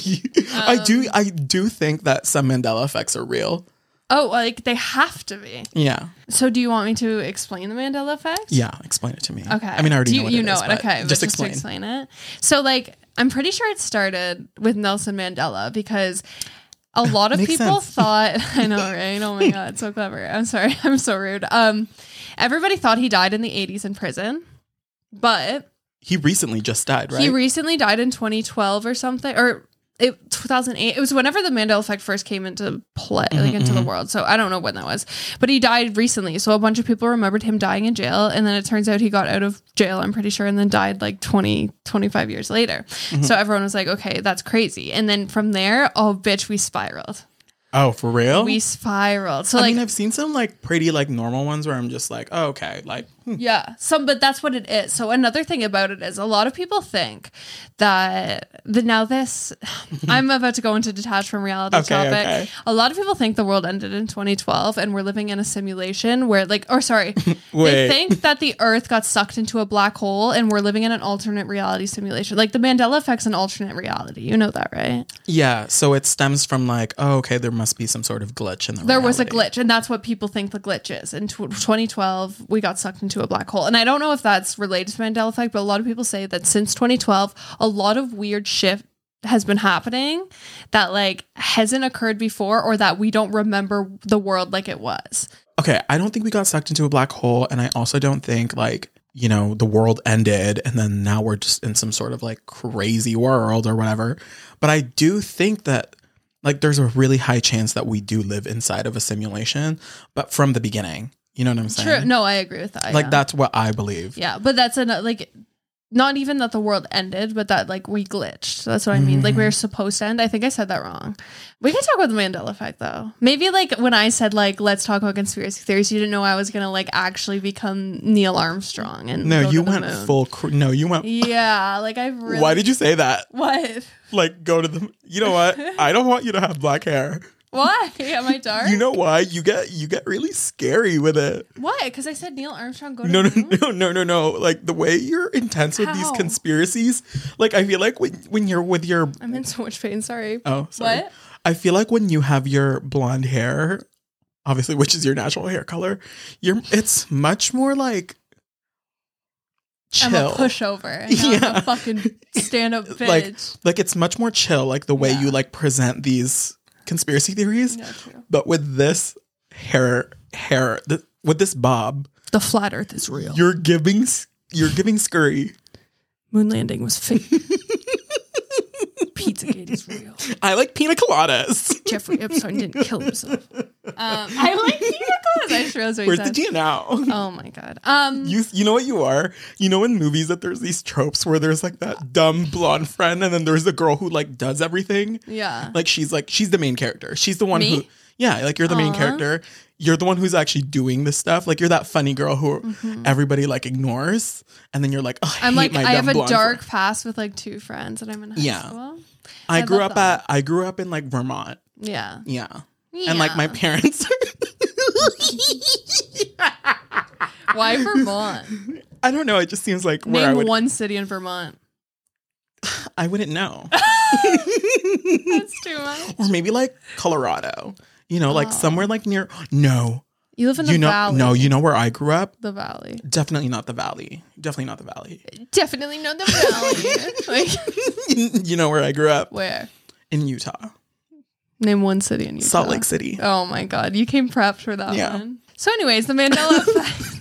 Speaker 1: I
Speaker 2: Um,
Speaker 1: do I do think that some Mandela effects are real.
Speaker 2: Oh, like they have to be.
Speaker 1: Yeah.
Speaker 2: So, do you want me to explain the Mandela effect?
Speaker 1: Yeah, explain it to me.
Speaker 2: Okay.
Speaker 1: I mean, I already
Speaker 2: Do you,
Speaker 1: know what
Speaker 2: you
Speaker 1: it
Speaker 2: know
Speaker 1: is,
Speaker 2: it.
Speaker 1: but
Speaker 2: Okay. but
Speaker 1: Just
Speaker 2: to
Speaker 1: explain.
Speaker 2: explain it. So, like, I'm pretty sure it started with Nelson Mandela because a lot of
Speaker 1: Makes
Speaker 2: people
Speaker 1: sense.
Speaker 2: thought, I know, right? Oh my God, so clever. I'm sorry. I'm so rude. Um, everybody thought he died in the eighties in prison, but
Speaker 1: He recently just died, right?
Speaker 2: he recently died in twenty twelve or something, or it, two thousand eight. It was whenever the Mandela effect first came into play, like into the world. So I don't know when that was, but he died recently. So a bunch of people remembered him dying in jail. And then it turns out he got out of jail, I'm pretty sure, and then died like twenty, twenty-five years later. So everyone was like, okay, that's crazy. And then from there, oh, bitch, we spiraled.
Speaker 1: oh, for real?
Speaker 2: We spiraled. So
Speaker 1: I
Speaker 2: like,
Speaker 1: mean, I've seen some like pretty like normal ones where I'm just like, oh, okay, like hmm.
Speaker 2: yeah, some, but that's what it is. So another thing about it is a lot of people think that the now this I'm about to go into detached from reality
Speaker 1: Okay,
Speaker 2: topic.
Speaker 1: okay.
Speaker 2: A lot of people think the world ended in twenty twelve and we're living in a simulation where like, or sorry, they
Speaker 1: Wait.
Speaker 2: think that the Earth got sucked into a black hole and we're living in an alternate reality simulation. Like the Mandela effect's an alternate reality. You know that, right?
Speaker 1: Yeah, so it stems from like, oh, okay, there must be some sort of glitch in the
Speaker 2: There was a
Speaker 1: reality.
Speaker 2: glitch, and that's what people think the glitch is. In tw- twenty twelve, we got sucked into a black hole. And I don't know if that's related to Mandela effect, but a lot of people say that since twenty twelve, a lot of weird shit has been happening that like hasn't occurred before or that we don't remember the world like it was.
Speaker 1: Okay, I don't think we got sucked into a black hole, and I also don't think like, you know, the world ended and then now we're just in some sort of like crazy world or whatever. But I do think that like there's a really high chance that we do live inside of a simulation, but from the beginning. You know what I'm saying?
Speaker 2: True. No, I agree with that.
Speaker 1: Like
Speaker 2: yeah.
Speaker 1: that's what I believe.
Speaker 2: Yeah, but that's an like not even that the world ended, but that like we glitched. So that's what I mean. Like we were supposed to end. I think I said that wrong. We can talk about the Mandela effect though. Maybe like when I said like let's talk about conspiracy theories, you didn't know I was gonna like actually become Neil Armstrong and
Speaker 1: No,
Speaker 2: go
Speaker 1: you
Speaker 2: to the
Speaker 1: went
Speaker 2: moon.
Speaker 1: full. Cr- no, you went.
Speaker 2: Yeah, like I really.
Speaker 1: Why did you say that?
Speaker 2: What?
Speaker 1: Like, go to the. You know what? I don't want you to have black hair.
Speaker 2: Why? Am I dark?
Speaker 1: You know why? You get you get really scary with it.
Speaker 2: Why? Because I said Neil Armstrong go to
Speaker 1: No, no,
Speaker 2: the moon?
Speaker 1: no, no, no, no. Like the way you're intense with these
Speaker 2: How?
Speaker 1: conspiracies. Like I feel like when when you're with your.
Speaker 2: I'm in so much pain. Sorry.
Speaker 1: Oh, sorry.
Speaker 2: What?
Speaker 1: I feel like when you have your blonde hair, obviously, which is your natural hair color, you're it's much more like chill.
Speaker 2: I'm a pushover. And
Speaker 1: Yeah.
Speaker 2: I'm a fucking stand up bitch.
Speaker 1: like like it's much more chill, like the way
Speaker 2: Yeah.
Speaker 1: you like present these conspiracy theories.
Speaker 2: Yeah, true.
Speaker 1: But with this hair, hair, th- with this bob,
Speaker 2: The flat Earth is real.
Speaker 1: you're giving s- you're giving scurry.
Speaker 2: Moon landing was fake. Pizzagate is real.
Speaker 1: I like pina coladas.
Speaker 2: Jeffrey Epstein didn't kill himself. Um, I like pina coladas. I just realized what you
Speaker 1: Where's
Speaker 2: said.
Speaker 1: the G now?
Speaker 2: Oh my god. Um,
Speaker 1: You you know what you are? You know in movies that there's these tropes where there's like that dumb blonde friend and then there's the girl who like does everything.
Speaker 2: yeah.
Speaker 1: Like she's like she's the main character. She's the one
Speaker 2: Me?
Speaker 1: who yeah, like you're the main
Speaker 2: Aw.
Speaker 1: character. You're the one who's actually doing this stuff. Like you're that funny girl who everybody like ignores and then you're like, oh, I
Speaker 2: I'm
Speaker 1: hate
Speaker 2: like
Speaker 1: my
Speaker 2: I have
Speaker 1: dumb
Speaker 2: a
Speaker 1: blonde
Speaker 2: dark
Speaker 1: friend.
Speaker 2: past with like two friends and I'm in high
Speaker 1: Yeah.
Speaker 2: school.
Speaker 1: I,
Speaker 2: I
Speaker 1: grew
Speaker 2: love
Speaker 1: up
Speaker 2: that.
Speaker 1: at I grew up in like Vermont.
Speaker 2: Yeah.
Speaker 1: Yeah. And like my
Speaker 2: Yeah.
Speaker 1: parents
Speaker 2: Why Vermont?
Speaker 1: I don't know, it just seems like where I
Speaker 2: Name
Speaker 1: would
Speaker 2: one city in Vermont.
Speaker 1: I wouldn't know.
Speaker 2: That's too much.
Speaker 1: Or maybe like Colorado. You know, like somewhere like near no.
Speaker 2: You live in the
Speaker 1: You know
Speaker 2: valley.
Speaker 1: no, you know where I grew up?
Speaker 2: The valley.
Speaker 1: Definitely not the valley. Definitely not the valley.
Speaker 2: Definitely not the valley. Like
Speaker 1: You know where I grew up?
Speaker 2: where?
Speaker 1: In Utah.
Speaker 2: Name one city in Utah.
Speaker 1: Salt Lake City.
Speaker 2: Oh my god, you came prepped for that
Speaker 1: Yeah.
Speaker 2: one. So, anyways, the Mandela effect.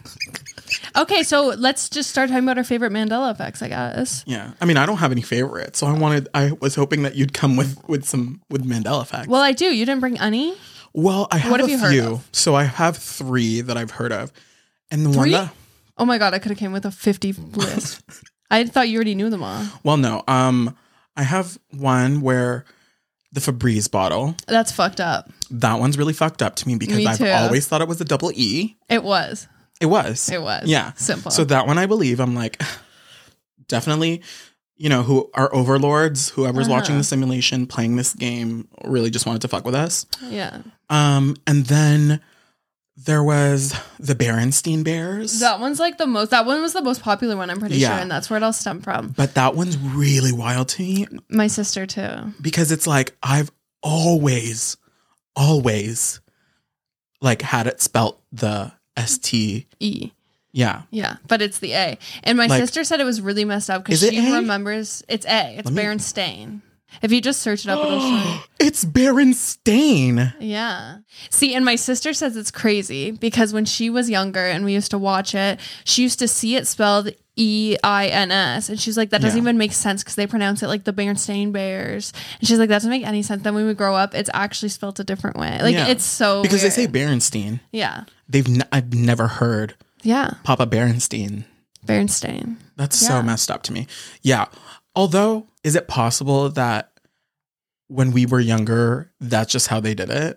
Speaker 2: Okay, so let's just start talking about our favorite Mandela effects, I guess.
Speaker 1: Yeah. I mean, I don't have any favorites. So I wanted I was hoping that you'd come with with some with Mandela effects.
Speaker 2: Well, I do. You didn't bring any?
Speaker 1: Well, I have
Speaker 2: What have
Speaker 1: a
Speaker 2: you heard
Speaker 1: few.
Speaker 2: of?
Speaker 1: So I have three that I've heard of. And the one
Speaker 2: Three?
Speaker 1: that
Speaker 2: Oh my god, I could have came with a fifty list. I thought you already knew them all.
Speaker 1: well, no. Um I have one where the Febreze bottle.
Speaker 2: That's fucked up.
Speaker 1: That one's really fucked up to me because
Speaker 2: Me
Speaker 1: I've
Speaker 2: too.
Speaker 1: always thought it was a double E.
Speaker 2: It was.
Speaker 1: It was.
Speaker 2: It was.
Speaker 1: Yeah.
Speaker 2: Simple.
Speaker 1: So that one I believe, I'm like, definitely, you know, who are overlords, whoever's
Speaker 2: Uh-huh.
Speaker 1: watching the simulation, playing this game, really just wanted to fuck with us.
Speaker 2: Yeah.
Speaker 1: Um, and then there was the Berenstein Bears.
Speaker 2: That one's like the most, that one was the most popular one, I'm pretty
Speaker 1: Yeah.
Speaker 2: sure. And that's where it all stemmed from.
Speaker 1: but that one's really wild to me
Speaker 2: My sister, too.
Speaker 1: because it's like I've always, always like had it spelt the S T.
Speaker 2: E.
Speaker 1: Yeah.
Speaker 2: Yeah, but it's the A. And my
Speaker 1: Like-
Speaker 2: sister said it was really messed up because
Speaker 1: Is it
Speaker 2: she
Speaker 1: A?
Speaker 2: remembers it's A. It's
Speaker 1: Let me-
Speaker 2: Berenstain. If you just search it up, it'll show you.
Speaker 1: It's Berenstain.
Speaker 2: Yeah. See, and my sister says it's crazy because when she was younger and we used to watch it, she used to see it spelled E I N S. And she's like, that doesn't
Speaker 1: Yeah.
Speaker 2: even make sense because they pronounce it like the Berenstain Bears. And she's like, that doesn't make any sense. Then when we grow up, it's actually spelled a different way. Like,
Speaker 1: Yeah.
Speaker 2: it's so
Speaker 1: Because
Speaker 2: weird.
Speaker 1: they say Berenstein.
Speaker 2: Yeah.
Speaker 1: They've n- I've never heard
Speaker 2: Yeah.
Speaker 1: Papa Berenstein.
Speaker 2: Berenstain.
Speaker 1: That's
Speaker 2: Yeah.
Speaker 1: so messed up to me. Yeah. Although, is it possible that when we were younger, that's just how they did it?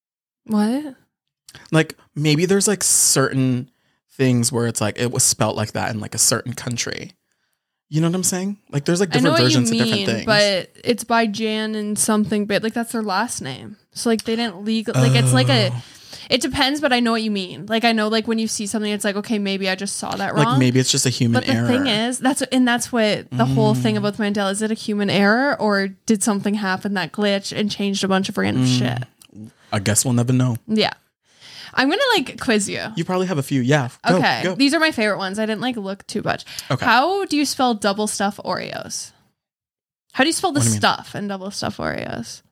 Speaker 2: What?
Speaker 1: Like maybe there's like certain things where it's like it was spelt like that in like a certain country. You know what I'm saying? Like there's like
Speaker 2: I know
Speaker 1: different
Speaker 2: what you
Speaker 1: versions of different
Speaker 2: mean,
Speaker 1: things.
Speaker 2: but it's by Jan and something, but like that's their last name. So like they didn't legal, like it's like a,
Speaker 1: Oh.
Speaker 2: it depends, but I know what you mean. Like I know like when you see something, it's like, okay, maybe I just saw that wrong.
Speaker 1: like maybe it's just a human
Speaker 2: But the
Speaker 1: error.
Speaker 2: thing is, that's and that's what the whole thing
Speaker 1: Mm.
Speaker 2: about the Mandela is. It a human error or did something happen that glitched and changed a bunch of random
Speaker 1: Mm.
Speaker 2: shit?
Speaker 1: I guess we'll never know.
Speaker 2: Yeah, I'm gonna like quiz you.
Speaker 1: You probably have a few. Yeah. Go,
Speaker 2: Okay,
Speaker 1: go.
Speaker 2: these are my favorite ones. I didn't like look too much.
Speaker 1: Okay.
Speaker 2: How do you spell double stuff Oreos? How do you spell the
Speaker 1: What do you mean?
Speaker 2: stuff in double stuff Oreos?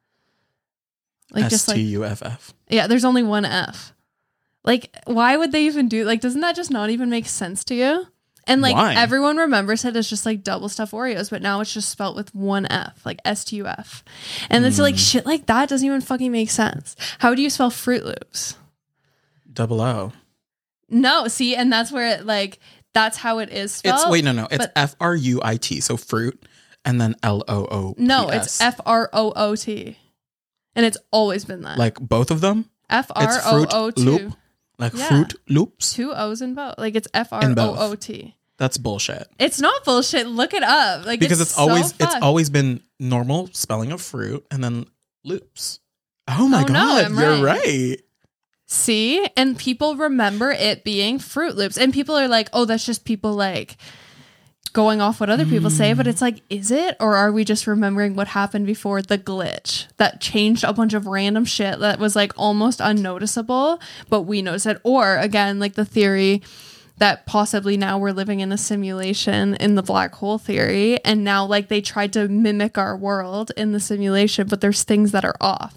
Speaker 2: Like
Speaker 1: S
Speaker 2: just
Speaker 1: T
Speaker 2: like
Speaker 1: U F F.
Speaker 2: yeah, there's only one F. Like, why would they even do like doesn't that just not even make sense to you? And like
Speaker 1: Why?
Speaker 2: everyone remembers it as just like double stuff Oreos, but now it's just spelt with one F, like S T U F. And it's
Speaker 1: Hmm.
Speaker 2: like shit like that doesn't even fucking make sense. How do you spell Fruit Loops?
Speaker 1: Double O.
Speaker 2: No, see, and that's where it like that's how it is spelled.
Speaker 1: It's wait, no, no. It's
Speaker 2: but-
Speaker 1: F R U I T, so fruit, and then L O O.
Speaker 2: No, it's F R O O T. And it's always been that.
Speaker 1: Like both of them?
Speaker 2: F R O O T.
Speaker 1: Loop. Like
Speaker 2: Yeah.
Speaker 1: Fruit Loops?
Speaker 2: Two O's in both. Like it's F R O O T.
Speaker 1: That's bullshit.
Speaker 2: It's not bullshit. Look it up. Like
Speaker 1: Because
Speaker 2: it's,
Speaker 1: it's, always
Speaker 2: so
Speaker 1: it's
Speaker 2: fucked.
Speaker 1: always been normal spelling of fruit and then loops. Oh my
Speaker 2: Oh, no,
Speaker 1: god,
Speaker 2: I'm
Speaker 1: you're
Speaker 2: right.
Speaker 1: right.
Speaker 2: See? And people remember it being Fruit Loops. And people are like, oh, that's just people like going off what other people say. But it's like, is it? Or are we just remembering what happened before the glitch that changed a bunch of random shit that was like almost unnoticeable, but we noticed it? Or again, like the theory that possibly now we're living in a simulation in the black hole theory. And now like they tried to mimic our world in the simulation, but there's things that are off.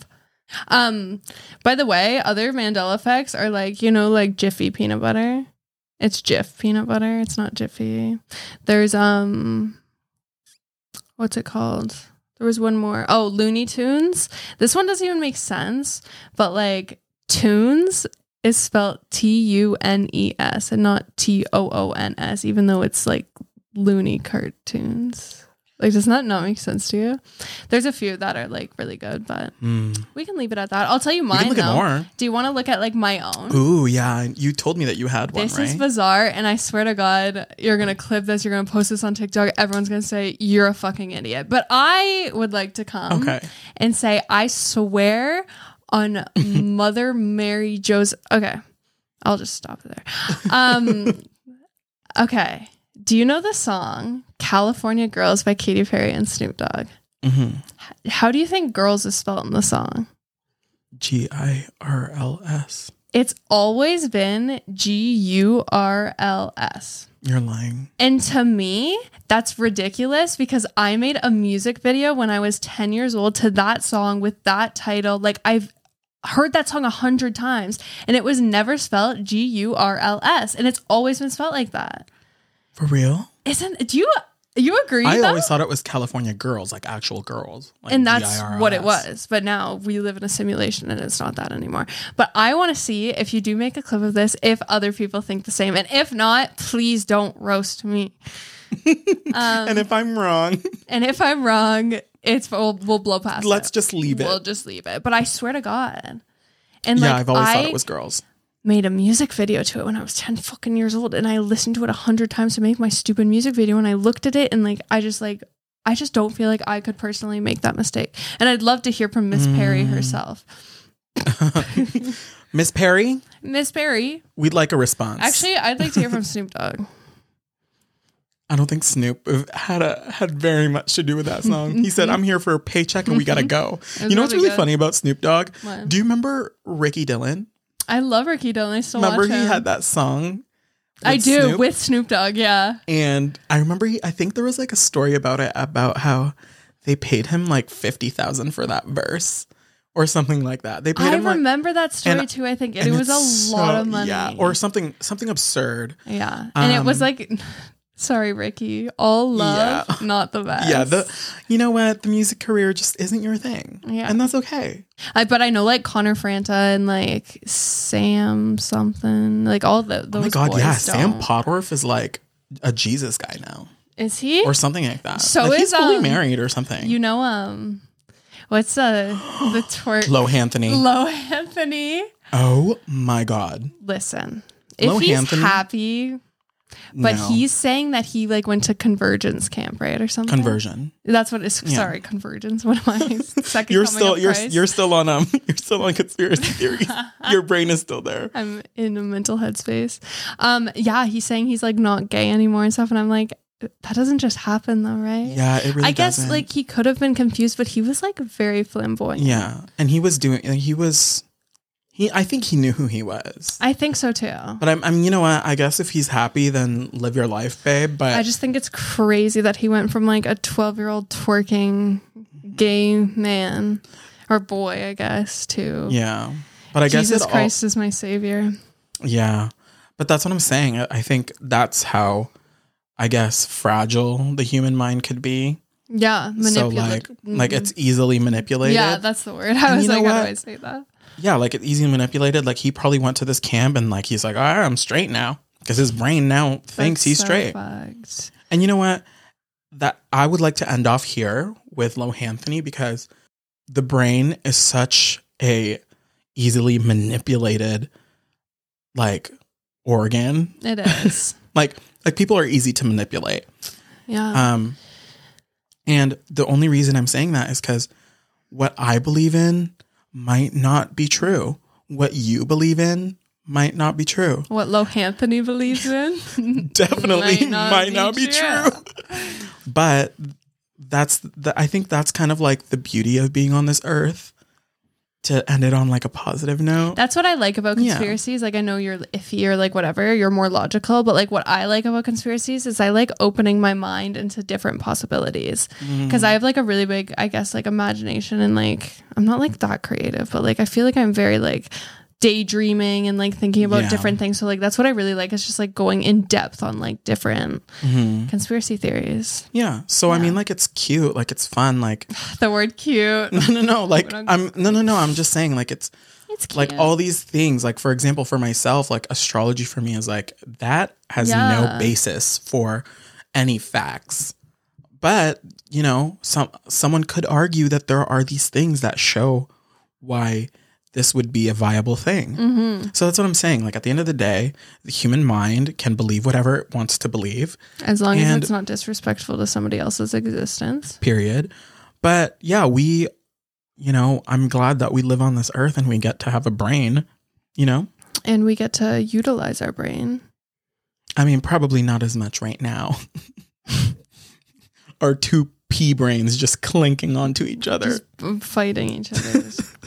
Speaker 2: Um, by the way, other Mandela effects are like, you know, like Jiffy peanut butter. It's Jif peanut butter. It's not Jiffy. There's, um, what's it called? There was one more. Oh, Looney Tunes. This one doesn't even make sense, but like Tunes is spelled T U N E S and not T O O N S, even though it's like loony cartoons. Like, does that not make sense to you? There's a few that are like really good, but
Speaker 1: Mm.
Speaker 2: we can leave it at that. I'll tell you
Speaker 1: We
Speaker 2: mine
Speaker 1: can look
Speaker 2: though.
Speaker 1: at more.
Speaker 2: Do you want to look at like my own?
Speaker 1: Ooh, yeah. You told me that you had one,
Speaker 2: This
Speaker 1: right?
Speaker 2: is bizarre, and I swear to God, you're gonna clip this. You're gonna post this on TikTok. Everyone's gonna say you're a fucking idiot. But I would like to come
Speaker 1: Okay.
Speaker 2: and say I swear on Mother Mary Joseph. Okay, I'll just stop there. Um, okay. Do you know the song "California Girls" by Katy Perry and Snoop Dogg?
Speaker 1: Mm-hmm.
Speaker 2: How do you think "girls" is spelled in the song?
Speaker 1: G I R L S.
Speaker 2: It's always been G U R L S.
Speaker 1: You're lying.
Speaker 2: And to me, that's ridiculous because I made a music video when I was ten years old to that song with that title. Like, I've heard that song a hundred times and it was never spelled G U R L S. And it's always been spelled like that.
Speaker 1: For real?
Speaker 2: Isn't, do you, you agree
Speaker 1: I
Speaker 2: though?
Speaker 1: always thought it was California girls, like actual girls. Like
Speaker 2: And that's
Speaker 1: G I R L S.
Speaker 2: what it was. But now we live in a simulation and it's not that anymore. But I want to see if you do make a clip of this, if other people think the same. And if not, please don't roast me. um,
Speaker 1: And if I'm wrong,
Speaker 2: and if I'm wrong, it's we'll, we'll blow past
Speaker 1: let's
Speaker 2: it.
Speaker 1: just leave it.
Speaker 2: We'll just leave it. But I swear to God. And
Speaker 1: yeah,
Speaker 2: like,
Speaker 1: I've always
Speaker 2: I
Speaker 1: thought it was girls.
Speaker 2: made a music video to it when I was ten fucking years old. And I listened to it a hundred times to make my stupid music video. And I looked at it and like, I just like, I just don't feel like I could personally make that mistake. And I'd love to hear from Miss
Speaker 1: Mm.
Speaker 2: Perry herself.
Speaker 1: Miss Perry,
Speaker 2: Miss Perry.
Speaker 1: we'd like a response.
Speaker 2: Actually, I'd like to hear from Snoop Dogg.
Speaker 1: I don't think Snoop had a had very much to do with that song. He said, "I'm here for a paycheck and we gotta go."
Speaker 2: was
Speaker 1: You know what's
Speaker 2: really
Speaker 1: really
Speaker 2: good.
Speaker 1: funny about Snoop Dogg?
Speaker 2: What?
Speaker 1: Do you remember Ricky Dillon?
Speaker 2: I love Ricky Dillon. I still
Speaker 1: Remember
Speaker 2: watch
Speaker 1: he
Speaker 2: him.
Speaker 1: had that song?
Speaker 2: I
Speaker 1: with
Speaker 2: do
Speaker 1: Snoop?
Speaker 2: with Snoop Dogg. Yeah.
Speaker 1: And I remember, he, I think there was like a story about it about how they paid him like fifty thousand for that verse or something like that. They paid
Speaker 2: I
Speaker 1: him like,
Speaker 2: remember that story
Speaker 1: and-
Speaker 2: too. I think and
Speaker 1: and
Speaker 2: it was a
Speaker 1: it's
Speaker 2: lot
Speaker 1: so-
Speaker 2: of money.
Speaker 1: yeah, or something something absurd.
Speaker 2: yeah, and it was
Speaker 1: Um,
Speaker 2: like, sorry, Ricky, all love,
Speaker 1: Yeah.
Speaker 2: not the best.
Speaker 1: Yeah, the you know what, the music career just isn't your thing.
Speaker 2: Yeah.
Speaker 1: And that's okay.
Speaker 2: I, but I know like Connor Franta and like Sam something, like all the those
Speaker 1: Oh my god,
Speaker 2: boys
Speaker 1: yeah,
Speaker 2: don't.
Speaker 1: Sam Potworth is like a Jesus guy now.
Speaker 2: Is he?
Speaker 1: Or something like that.
Speaker 2: So
Speaker 1: like,
Speaker 2: is,
Speaker 1: he's fully
Speaker 2: um,
Speaker 1: married or something.
Speaker 2: You know, um, what's uh the twerk?
Speaker 1: Low Anthony.
Speaker 2: Low Anthony.
Speaker 1: Oh my god.
Speaker 2: Listen, if
Speaker 1: Lo
Speaker 2: he's
Speaker 1: Anthony?
Speaker 2: happy, but
Speaker 1: No.
Speaker 2: he's saying that he like went to Convergence camp, right, or something.
Speaker 1: Conversion.
Speaker 2: That's what it's.
Speaker 1: Yeah.
Speaker 2: Sorry, Convergence. What am I? Second
Speaker 1: You're
Speaker 2: coming
Speaker 1: still
Speaker 2: of
Speaker 1: you're
Speaker 2: Christ?
Speaker 1: you're still on um you're still on conspiracy theories. Your brain is still there.
Speaker 2: I'm in a mental headspace. Um, yeah, he's saying he's like not gay anymore and stuff, and I'm like, that doesn't just happen though, right?
Speaker 1: Yeah, it really
Speaker 2: I guess
Speaker 1: doesn't.
Speaker 2: like he could have been confused, but he was like very flamboyant.
Speaker 1: Yeah. And he was doing he was he I think he knew who he was.
Speaker 2: I think so too.
Speaker 1: But I'm, I'm, you know what? I guess if he's happy, then live your life, babe. But
Speaker 2: I just think it's crazy that he went from like a twelve year old twerking gay man or boy, I guess, to
Speaker 1: yeah. But I guess
Speaker 2: Jesus
Speaker 1: it all,
Speaker 2: Christ is my savior.
Speaker 1: yeah. But that's what I'm saying. I I think that's how, I guess, fragile the human mind could be.
Speaker 2: Yeah,
Speaker 1: So
Speaker 2: manipulative.
Speaker 1: like, like it's easily manipulated.
Speaker 2: yeah, that's the word. I
Speaker 1: And
Speaker 2: was
Speaker 1: you know
Speaker 2: like, how
Speaker 1: what?
Speaker 2: do I say that?
Speaker 1: Yeah, like it's easily manipulated. Like he probably went to this camp and like he's like, all right, I'm straight now. because his brain now thinks
Speaker 2: That's
Speaker 1: he's
Speaker 2: so
Speaker 1: straight.
Speaker 2: fucked.
Speaker 1: And you know what? That I would like to end off here with Lohanthony, because the brain is such a easily manipulated like organ.
Speaker 2: It is.
Speaker 1: like like people are easy to manipulate.
Speaker 2: Yeah.
Speaker 1: Um and the only reason I'm saying that is because what I believe in might not be true. What you believe in might not be true.
Speaker 2: What Lohanthony believes in
Speaker 1: Definitely might not, be, true. But that's the, I think that's kind of like the beauty of being on this earth, to end it on like a positive note.
Speaker 2: That's what I like about
Speaker 1: Yeah.
Speaker 2: conspiracies. Like, I know you're iffy or like whatever, you're more logical, but like what I like about conspiracies is I like opening my mind into different possibilities, because I have like a really big, I guess, like imagination, and like I'm not like that creative, but like I feel like I'm very like daydreaming and like thinking about
Speaker 1: Yeah.
Speaker 2: different things. So like that's what I really like. It's just like going in depth on like different conspiracy theories.
Speaker 1: Yeah. So I
Speaker 2: Yeah.
Speaker 1: mean, like, it's cute, like it's fun, like
Speaker 2: The word cute.
Speaker 1: no no no like
Speaker 2: don't-
Speaker 1: I'm no no no I'm just saying, like, it's
Speaker 2: It's cute.
Speaker 1: like all these things, like for example, for myself, like astrology for me is like that has
Speaker 2: Yeah.
Speaker 1: no basis for any facts. But, you know, some someone could argue that there are these things that show why this would be a viable thing.
Speaker 2: Mm-hmm.
Speaker 1: So that's what I'm saying. Like, at the end of the day, the human mind can believe whatever it wants to believe,
Speaker 2: As long as
Speaker 1: and-
Speaker 2: it's not disrespectful to somebody else's existence.
Speaker 1: period. But yeah, we, you know, I'm glad that we live on this earth and we get to have a brain, you know?
Speaker 2: And we get to utilize our brain.
Speaker 1: I mean, probably not as much right now. Our two pea brains just clinking onto each other.
Speaker 2: Just fighting each other.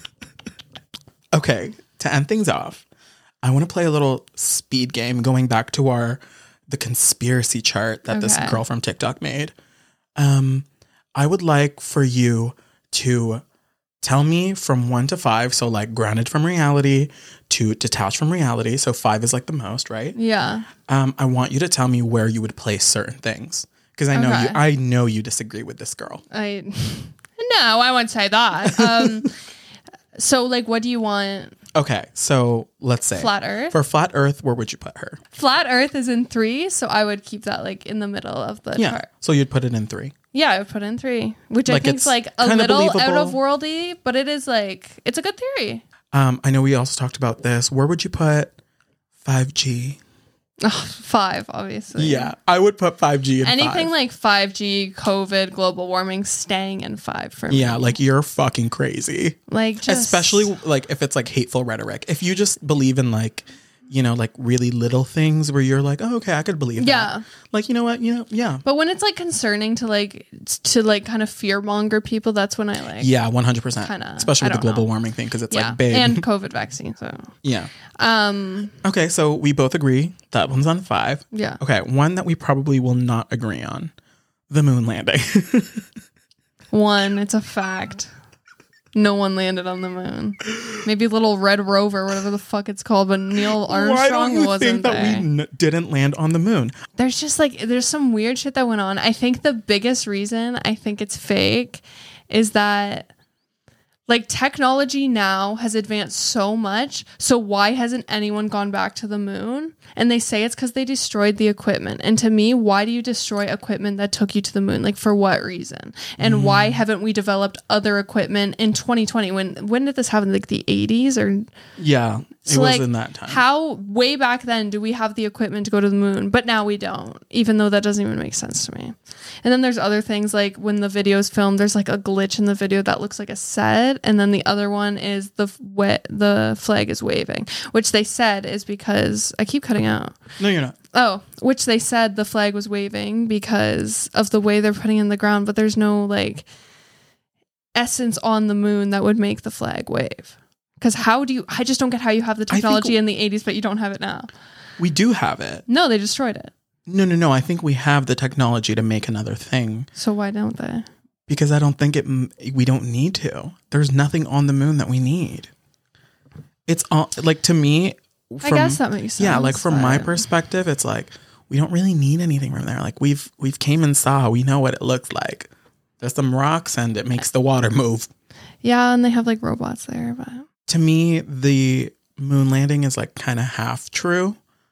Speaker 1: Okay, to end things off, I want to play a little speed game going back to our the conspiracy chart that this
Speaker 2: Okay.
Speaker 1: girl from TikTok made. Um, I would like for you to tell me from one to five, so like grounded from reality to detached from reality. So five is like the most, right?
Speaker 2: Yeah.
Speaker 1: Um, I want you to tell me where you would place certain things, because I know you.
Speaker 2: Okay.
Speaker 1: I know you disagree with this girl.
Speaker 2: I no, I won't say that. Um so like what do you want?
Speaker 1: Okay, so let's say
Speaker 2: Flat Earth?
Speaker 1: For flat Earth, where would you put her?
Speaker 2: Flat Earth is in three, so I would keep that like in the middle of the
Speaker 1: Yeah,
Speaker 2: chart.
Speaker 1: so you'd put it in three.
Speaker 2: Yeah, I would put in three. Which I
Speaker 1: Like,
Speaker 2: think
Speaker 1: it's
Speaker 2: is like a
Speaker 1: kinda
Speaker 2: little
Speaker 1: believable.
Speaker 2: out of worldy, but it is like it's a good theory.
Speaker 1: Um, I know we also talked about this. Where would you put five G?
Speaker 2: Oh, five, obviously.
Speaker 1: Yeah, I would put five G in
Speaker 2: Anything
Speaker 1: five.
Speaker 2: like five G, COVID, global warming, staying in five for me.
Speaker 1: Yeah, like you're fucking crazy.
Speaker 2: Like just
Speaker 1: Especially like if it's like hateful rhetoric. If you just believe in like, you know, like really little things where you're like, oh, okay, I could believe
Speaker 2: Yeah.
Speaker 1: that. Like, you know what? You know, yeah.
Speaker 2: But when it's like concerning to like to like kind of fear monger people, that's when I like
Speaker 1: Yeah, one hundred percent.
Speaker 2: Kinda,
Speaker 1: Especially
Speaker 2: I
Speaker 1: with the
Speaker 2: don't
Speaker 1: global
Speaker 2: know.
Speaker 1: warming thing, because it's
Speaker 2: yeah,
Speaker 1: like, babe.
Speaker 2: and COVID vaccine. So
Speaker 1: yeah.
Speaker 2: um
Speaker 1: Okay, so we both agree that one's on five.
Speaker 2: yeah,
Speaker 1: Okay, one that we probably will not agree on: the moon landing.
Speaker 2: one. It's a fact. No one landed on the moon. Maybe little red rover, whatever the fuck it's called, but Neil
Speaker 1: Why
Speaker 2: Armstrong
Speaker 1: don't you
Speaker 2: wasn't
Speaker 1: think that
Speaker 2: there.
Speaker 1: we n- didn't land on the moon?
Speaker 2: There's just like there's some weird shit that went on. I think the biggest reason I think it's fake is that like technology now has advanced so much. So why hasn't anyone gone back to the moon? And they say it's because they destroyed the equipment. And to me, why do you destroy equipment that took you to the moon? Like for what reason? And why haven't we developed other equipment in twenty twenty? When when did this happen? Like the eighties or
Speaker 1: Yeah, it
Speaker 2: so
Speaker 1: was
Speaker 2: like,
Speaker 1: in that time.
Speaker 2: How way back then do we have the equipment to go to the moon, but now we don't, even though that doesn't even make sense to me. And then there's other things like when the video is filmed, there's like a glitch in the video that looks like a set, and then the other one is the wet the flag is waving, which they said is because I keep cutting out.
Speaker 1: No, you're not.
Speaker 2: Oh, which they said the flag was waving because of the way they're putting it in the ground, but there's no like essence on the moon that would make the flag wave. Because how do you, I just don't get how you have the
Speaker 1: think-
Speaker 2: technology in the eighties, but you don't have it now.
Speaker 1: We do have it.
Speaker 2: No, they destroyed it.
Speaker 1: No, no, no. I think we have the technology to make another thing,
Speaker 2: So why don't they?
Speaker 1: because I don't think it. We don't need to. There's nothing on the moon that we need. It's all like, to me.
Speaker 2: I guess that makes sense.
Speaker 1: Yeah, like from my
Speaker 2: but-
Speaker 1: perspective, it's like we don't really need anything from there. Like we've we've came and saw. We know what it looks like. There's some rocks and it makes the water move.
Speaker 2: Yeah, and they have like robots there, but
Speaker 1: To me, the moon landing is like kind of half true.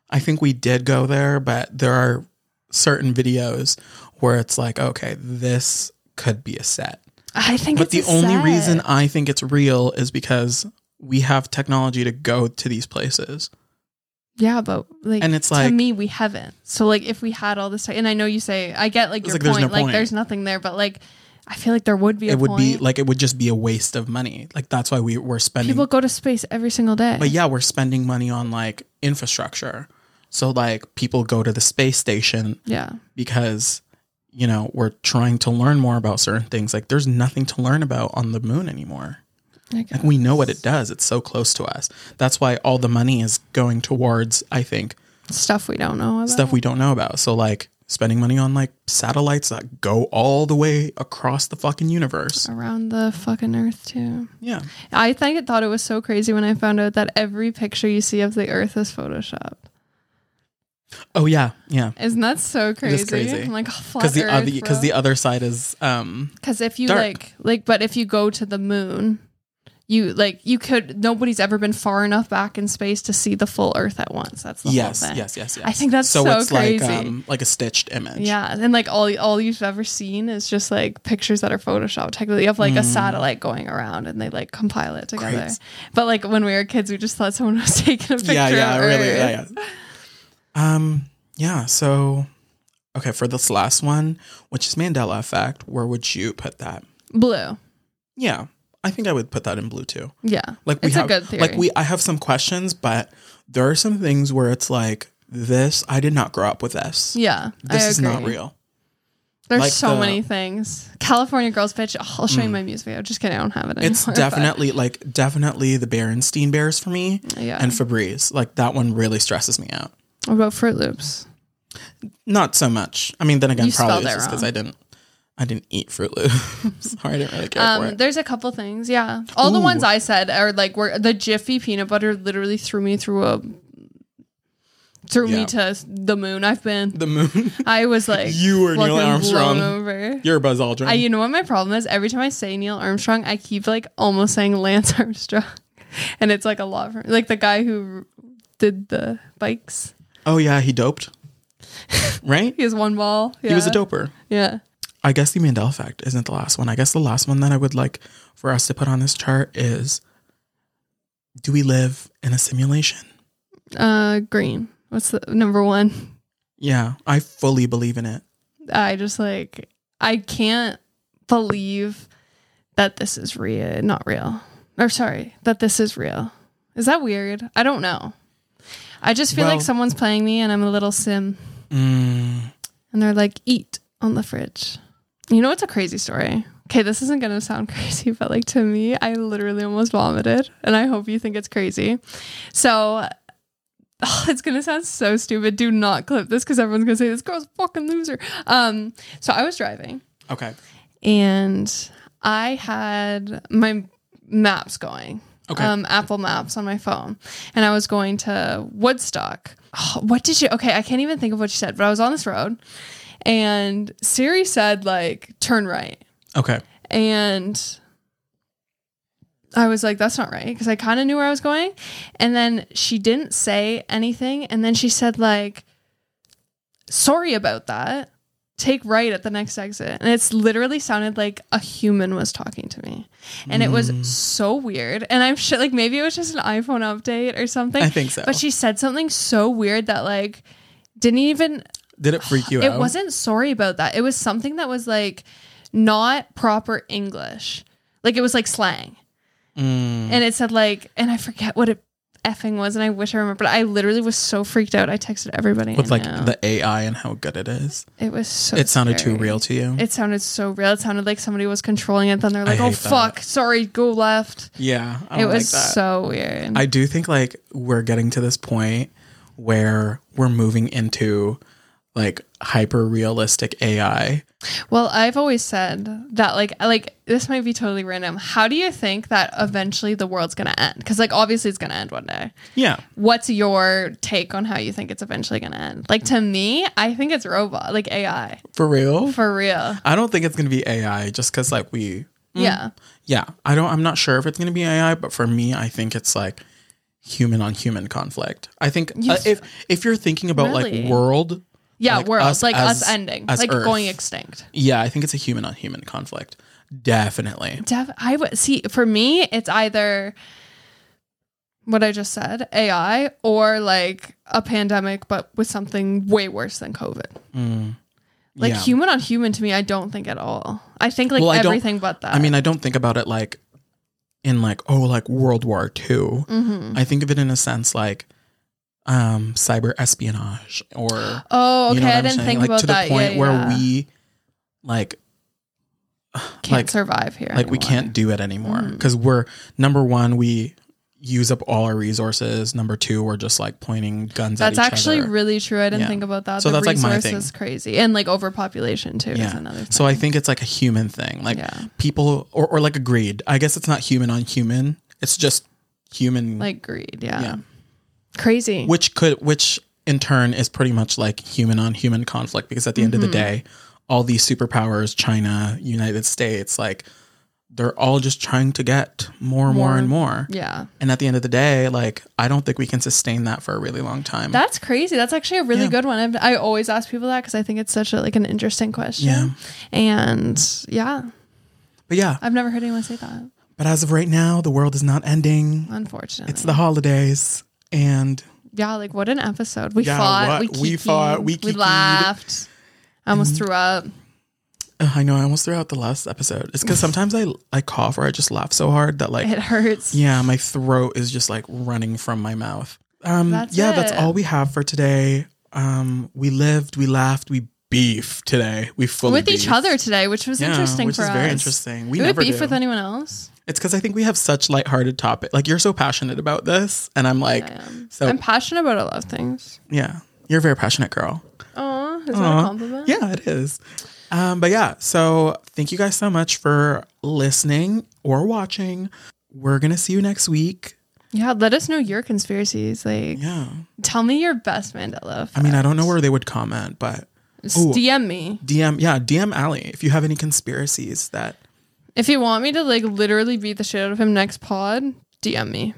Speaker 1: I think we did go there, but there are certain videos where it's like, okay, this could be a set.
Speaker 2: I think
Speaker 1: But
Speaker 2: it's
Speaker 1: the
Speaker 2: a
Speaker 1: only
Speaker 2: set.
Speaker 1: reason I think it's real is because we have technology to go to these places.
Speaker 2: Yeah, but like,
Speaker 1: And it's
Speaker 2: to
Speaker 1: like-
Speaker 2: me, we haven't. So like, if we had all this time, and I know you say, I get like
Speaker 1: It's
Speaker 2: your
Speaker 1: like, there's
Speaker 2: point,
Speaker 1: no
Speaker 2: like
Speaker 1: point.
Speaker 2: there's nothing there, but like, I feel like there would be a
Speaker 1: It would
Speaker 2: point.
Speaker 1: be like, it would just be a waste of money. Like, that's why we we're spending.
Speaker 2: People go to space every single day.
Speaker 1: But yeah, we're spending money on like infrastructure. So like people go to the space station
Speaker 2: Yeah.
Speaker 1: because, you know, we're trying to learn more about certain things. Like there's nothing to learn about on the moon anymore.
Speaker 2: I guess.
Speaker 1: Like we know what it does. It's so close to us. That's why all the money is going towards, I think,
Speaker 2: Stuff we don't know about.
Speaker 1: stuff we don't know about. So like spending money on like satellites that go all the way across the fucking universe.
Speaker 2: Around the fucking Earth too.
Speaker 1: Yeah.
Speaker 2: I think I thought it was so crazy when I found out that every picture you see of the Earth is photoshopped.
Speaker 1: Oh yeah. Yeah.
Speaker 2: Isn't that so crazy?
Speaker 1: is crazy.
Speaker 2: I'm like, oh, flat
Speaker 1: Because the
Speaker 2: Earth,
Speaker 1: other because
Speaker 2: bro.
Speaker 1: the other side is um
Speaker 2: Because if you
Speaker 1: dark.
Speaker 2: like, like, but if you go to the moon, you like, you could. Nobody's ever been far enough back in space to see the full Earth at once. That's the
Speaker 1: yes,
Speaker 2: whole thing.
Speaker 1: yes, yes, yes.
Speaker 2: I think that's so,
Speaker 1: it's
Speaker 2: crazy.
Speaker 1: like um like a stitched image.
Speaker 2: Yeah, and like all all you've ever seen is just like pictures that are photoshopped technically of like a satellite going around, and they like compile it together.
Speaker 1: Mm. Great.
Speaker 2: But like when we were kids, we just thought someone was taking a picture.
Speaker 1: Yeah, yeah,
Speaker 2: of
Speaker 1: really.
Speaker 2: Earth.
Speaker 1: Yeah, yeah. Um yeah, so okay, for this last one, which is Mandela effect, where would you put that?
Speaker 2: Blue.
Speaker 1: Yeah. I think I would put that in blue too.
Speaker 2: Yeah,
Speaker 1: Like we
Speaker 2: it's
Speaker 1: have,
Speaker 2: a good theory.
Speaker 1: like we, I have some questions, but there are some things where it's like this. I did not grow up with this.
Speaker 2: yeah,
Speaker 1: This
Speaker 2: I
Speaker 1: is not
Speaker 2: agree.
Speaker 1: real.
Speaker 2: There's
Speaker 1: like
Speaker 2: so
Speaker 1: the-
Speaker 2: many things. California Girls bitch. Oh, I'll show you my music video. Just kidding, I don't have it anymore.
Speaker 1: It's
Speaker 2: but-
Speaker 1: definitely like definitely the Berenstein Bears for me,
Speaker 2: Yeah.
Speaker 1: and Febreze. Like that one really stresses me out.
Speaker 2: What about Fruit Loops?
Speaker 1: Not so much. I mean, then again,
Speaker 2: You
Speaker 1: probably
Speaker 2: spelled
Speaker 1: it's
Speaker 2: it
Speaker 1: just because
Speaker 2: wrong.
Speaker 1: I didn't, I didn't eat Fruit Loops, or I didn't really care for
Speaker 2: Um,
Speaker 1: it.
Speaker 2: there's a couple things. Yeah, all the
Speaker 1: Ooh.
Speaker 2: ones I said are like where the Jiffy peanut butter literally threw me through a threw
Speaker 1: Yeah.
Speaker 2: me to the moon. I've been.
Speaker 1: The moon.
Speaker 2: I was like,
Speaker 1: You were Neil
Speaker 2: fucking
Speaker 1: Armstrong.
Speaker 2: blown over.
Speaker 1: You're Buzz Aldrin.
Speaker 2: I, you know what my problem is? Every time I say Neil Armstrong, I keep like almost saying Lance Armstrong, and it's like a lot for like the guy who did the bikes.
Speaker 1: oh yeah, he doped. Right?
Speaker 2: He has one ball. Yeah.
Speaker 1: He was a doper.
Speaker 2: Yeah.
Speaker 1: I guess the Mandela effect isn't the last one. I guess the last one that I would like for us to put on this chart is: do we live in a simulation?
Speaker 2: Uh, green. What's the number one?
Speaker 1: Yeah, I fully believe in it.
Speaker 2: I just like I can't believe that this is real, not real. Or sorry, that this is real. Is that weird? I don't know. I just feel
Speaker 1: Well-
Speaker 2: like someone's playing me and I'm a little sim.
Speaker 1: Mm,
Speaker 2: And they're like, eat on the fridge. You know what's a crazy story? Okay, this isn't going to sound crazy, but like to me, I literally almost vomited. And I hope you think it's crazy. So oh, it's going to sound so stupid. Do not clip this because everyone's going to say this girl's a fucking loser. Um, so I was driving
Speaker 1: okay.
Speaker 2: and I had my maps going.
Speaker 1: Okay.
Speaker 2: Um, Apple Maps on my phone. And I was going to Woodstock. Oh, what did you? Okay, I can't even think of what she said, but I was on this road and Siri said, like, turn right.
Speaker 1: Okay.
Speaker 2: And I was like, that's not right. Because I kind of knew where I was going. And then she didn't say anything. And then she said, like, sorry about that. Take right at the next exit. And it's literally sounded like a human was talking to me. And it was so weird. And I'm sure, like, maybe it was just an iPhone update or something.
Speaker 1: I think so.
Speaker 2: But she said something so weird that, like, didn't even
Speaker 1: Did it freak you
Speaker 2: it
Speaker 1: out?
Speaker 2: wasn't sorry about that. It was something that was like not proper English. Like it was like slang.
Speaker 1: Mm.
Speaker 2: And it said like, and I forget what it effing was, and I wish I remember, but I literally was so freaked out. I texted everybody.
Speaker 1: With
Speaker 2: I
Speaker 1: like
Speaker 2: know.
Speaker 1: the A I and how good it is.
Speaker 2: It was so
Speaker 1: It sounded too
Speaker 2: scary.
Speaker 1: real to you.
Speaker 2: It sounded so real. It sounded like somebody was controlling it. Then they're like,
Speaker 1: I
Speaker 2: oh
Speaker 1: hate that.
Speaker 2: fuck, sorry, go left.
Speaker 1: Yeah. I
Speaker 2: It
Speaker 1: don't
Speaker 2: was
Speaker 1: like that.
Speaker 2: so weird.
Speaker 1: I do think like we're getting to this point where we're moving into like hyper realistic A I.
Speaker 2: Well, I've always said that, like, like this might be totally random. How do you think that eventually the world's gonna end? Because, like, obviously it's gonna end one day.
Speaker 1: Yeah.
Speaker 2: What's your take on how you think it's eventually gonna end? Like, to me, I think it's robot, like A I,
Speaker 1: For real?
Speaker 2: for real.
Speaker 1: I don't think it's going to be A I just because like we. Mm,
Speaker 2: Yeah,
Speaker 1: Yeah. I don't, I'm not sure if it's going to be A I, but for me, I think it's like human on human conflict. I think
Speaker 2: You
Speaker 1: uh, if if you're thinking about
Speaker 2: Really?
Speaker 1: like world,
Speaker 2: Yeah,
Speaker 1: like
Speaker 2: world.
Speaker 1: us
Speaker 2: like
Speaker 1: as-
Speaker 2: us ending.
Speaker 1: as
Speaker 2: Like
Speaker 1: Earth.
Speaker 2: going extinct.
Speaker 1: yeah, I think it's a human on human conflict. Definitely.
Speaker 2: Def- I would see for me, it's either what I just said, A I, or like a pandemic, but with something way worse than COVID.
Speaker 1: Mm.
Speaker 2: Like
Speaker 1: Yeah.
Speaker 2: human on human to me, I don't think at all. I think like
Speaker 1: Well, I don't-
Speaker 2: everything but that.
Speaker 1: I mean, I don't think about it like in like, oh, like World War Two.
Speaker 2: Mhm.
Speaker 1: I think of it in a sense like um cyber espionage or
Speaker 2: oh, okay.
Speaker 1: you know what
Speaker 2: I
Speaker 1: I'm
Speaker 2: didn't
Speaker 1: saying?
Speaker 2: think
Speaker 1: like
Speaker 2: about
Speaker 1: to the
Speaker 2: that.
Speaker 1: point
Speaker 2: yeah,
Speaker 1: where
Speaker 2: yeah.
Speaker 1: we like
Speaker 2: can't
Speaker 1: like
Speaker 2: survive here.
Speaker 1: like we
Speaker 2: anymore.
Speaker 1: can't do it anymore
Speaker 2: Mm.
Speaker 1: because we're number one, we use up all our resources. Number two, we're just like pointing guns
Speaker 2: That's
Speaker 1: at each
Speaker 2: actually
Speaker 1: other.
Speaker 2: really true. I didn't
Speaker 1: Yeah.
Speaker 2: think about that.
Speaker 1: So
Speaker 2: the
Speaker 1: that's, like, my
Speaker 2: resource
Speaker 1: thing.
Speaker 2: is crazy, and like overpopulation too is
Speaker 1: Yeah.
Speaker 2: another thing.
Speaker 1: So I think it's like a human thing. Like
Speaker 2: Yeah.
Speaker 1: people or, or like a greed. I guess it's not human on human. It's just human
Speaker 2: like greed. Yeah,
Speaker 1: Yeah.
Speaker 2: crazy.
Speaker 1: which could which in turn is pretty much like human on human conflict because at the end of the
Speaker 2: Mm-hmm.
Speaker 1: day, all these superpowers, China, United States, like they're all just trying to get more, more,
Speaker 2: More.
Speaker 1: and more.
Speaker 2: yeah.
Speaker 1: And at the end of the day, like I don't think we can sustain that for a really long time.
Speaker 2: That's crazy. That's actually a really
Speaker 1: Yeah.
Speaker 2: good one. I've, I always ask people that because I think it's such a like an interesting question.
Speaker 1: Yeah.
Speaker 2: And yeah,
Speaker 1: but yeah,
Speaker 2: I've never heard anyone say that.
Speaker 1: but as of right now, the world is not ending.
Speaker 2: Unfortunately,
Speaker 1: It's the holidays and
Speaker 2: yeah. Like what an episode. We
Speaker 1: Yeah,
Speaker 2: fought.
Speaker 1: what?
Speaker 2: We,
Speaker 1: We fought, we
Speaker 2: We
Speaker 1: kikied.
Speaker 2: laughed. I almost threw up.
Speaker 1: uh, I know I almost threw out the last episode. It's because sometimes I I cough or I just laugh so hard that like
Speaker 2: It hurts.
Speaker 1: yeah, my throat is just like running from my mouth. Um,
Speaker 2: That's
Speaker 1: yeah, that's
Speaker 2: it.
Speaker 1: all we have for today. Um, we lived, we laughed, we beefed today. We fully
Speaker 2: With each
Speaker 1: beefed.
Speaker 2: other today, which was
Speaker 1: Yeah,
Speaker 2: interesting
Speaker 1: which
Speaker 2: for
Speaker 1: is
Speaker 2: us.
Speaker 1: very interesting. We
Speaker 2: Do we
Speaker 1: never
Speaker 2: beef
Speaker 1: do.
Speaker 2: with anyone else?
Speaker 1: It's because I think we have such lighthearted topic. Like you're so passionate about this, and I'm like,
Speaker 2: I am.
Speaker 1: so
Speaker 2: I'm passionate about a lot of things.
Speaker 1: yeah, you're a very passionate girl.
Speaker 2: Oh, is that
Speaker 1: Aw.
Speaker 2: a compliment?
Speaker 1: Yeah, it is. Um, but yeah, so thank you guys so much for listening or watching. We're gonna see you next week.
Speaker 2: Yeah, let us know your conspiracies. Like,
Speaker 1: Yeah,
Speaker 2: tell me your best Mandela.
Speaker 1: I mean, I don't know
Speaker 2: fact.
Speaker 1: where they would comment, but
Speaker 2: Just
Speaker 1: Ooh.
Speaker 2: D M me
Speaker 1: D M, yeah, D M Allie if you have any conspiracies that.
Speaker 2: if you want me to like literally beat the shit out of him next pod. D M me.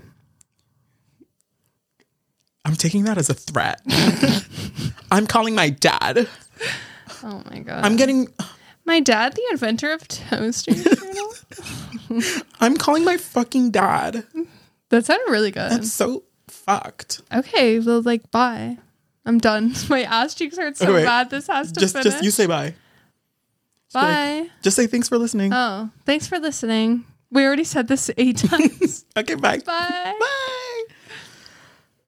Speaker 1: I'm taking that as a threat. I'm calling my dad.
Speaker 2: Oh my god.
Speaker 1: I'm getting.
Speaker 2: my dad, the inventor of toaster channel.
Speaker 1: I'm calling my fucking dad.
Speaker 2: That sounded really good.
Speaker 1: That's so fucked.
Speaker 2: Okay, well, like, bye. I'm done. My ass cheeks hurt so
Speaker 1: Okay, wait.
Speaker 2: bad. This has to
Speaker 1: Just,
Speaker 2: finish.
Speaker 1: just you say bye.
Speaker 2: bye.
Speaker 1: Just say thanks for listening.
Speaker 2: Oh, thanks for listening. We already said this eight times.
Speaker 1: Okay, bye.
Speaker 2: Bye.
Speaker 1: Bye.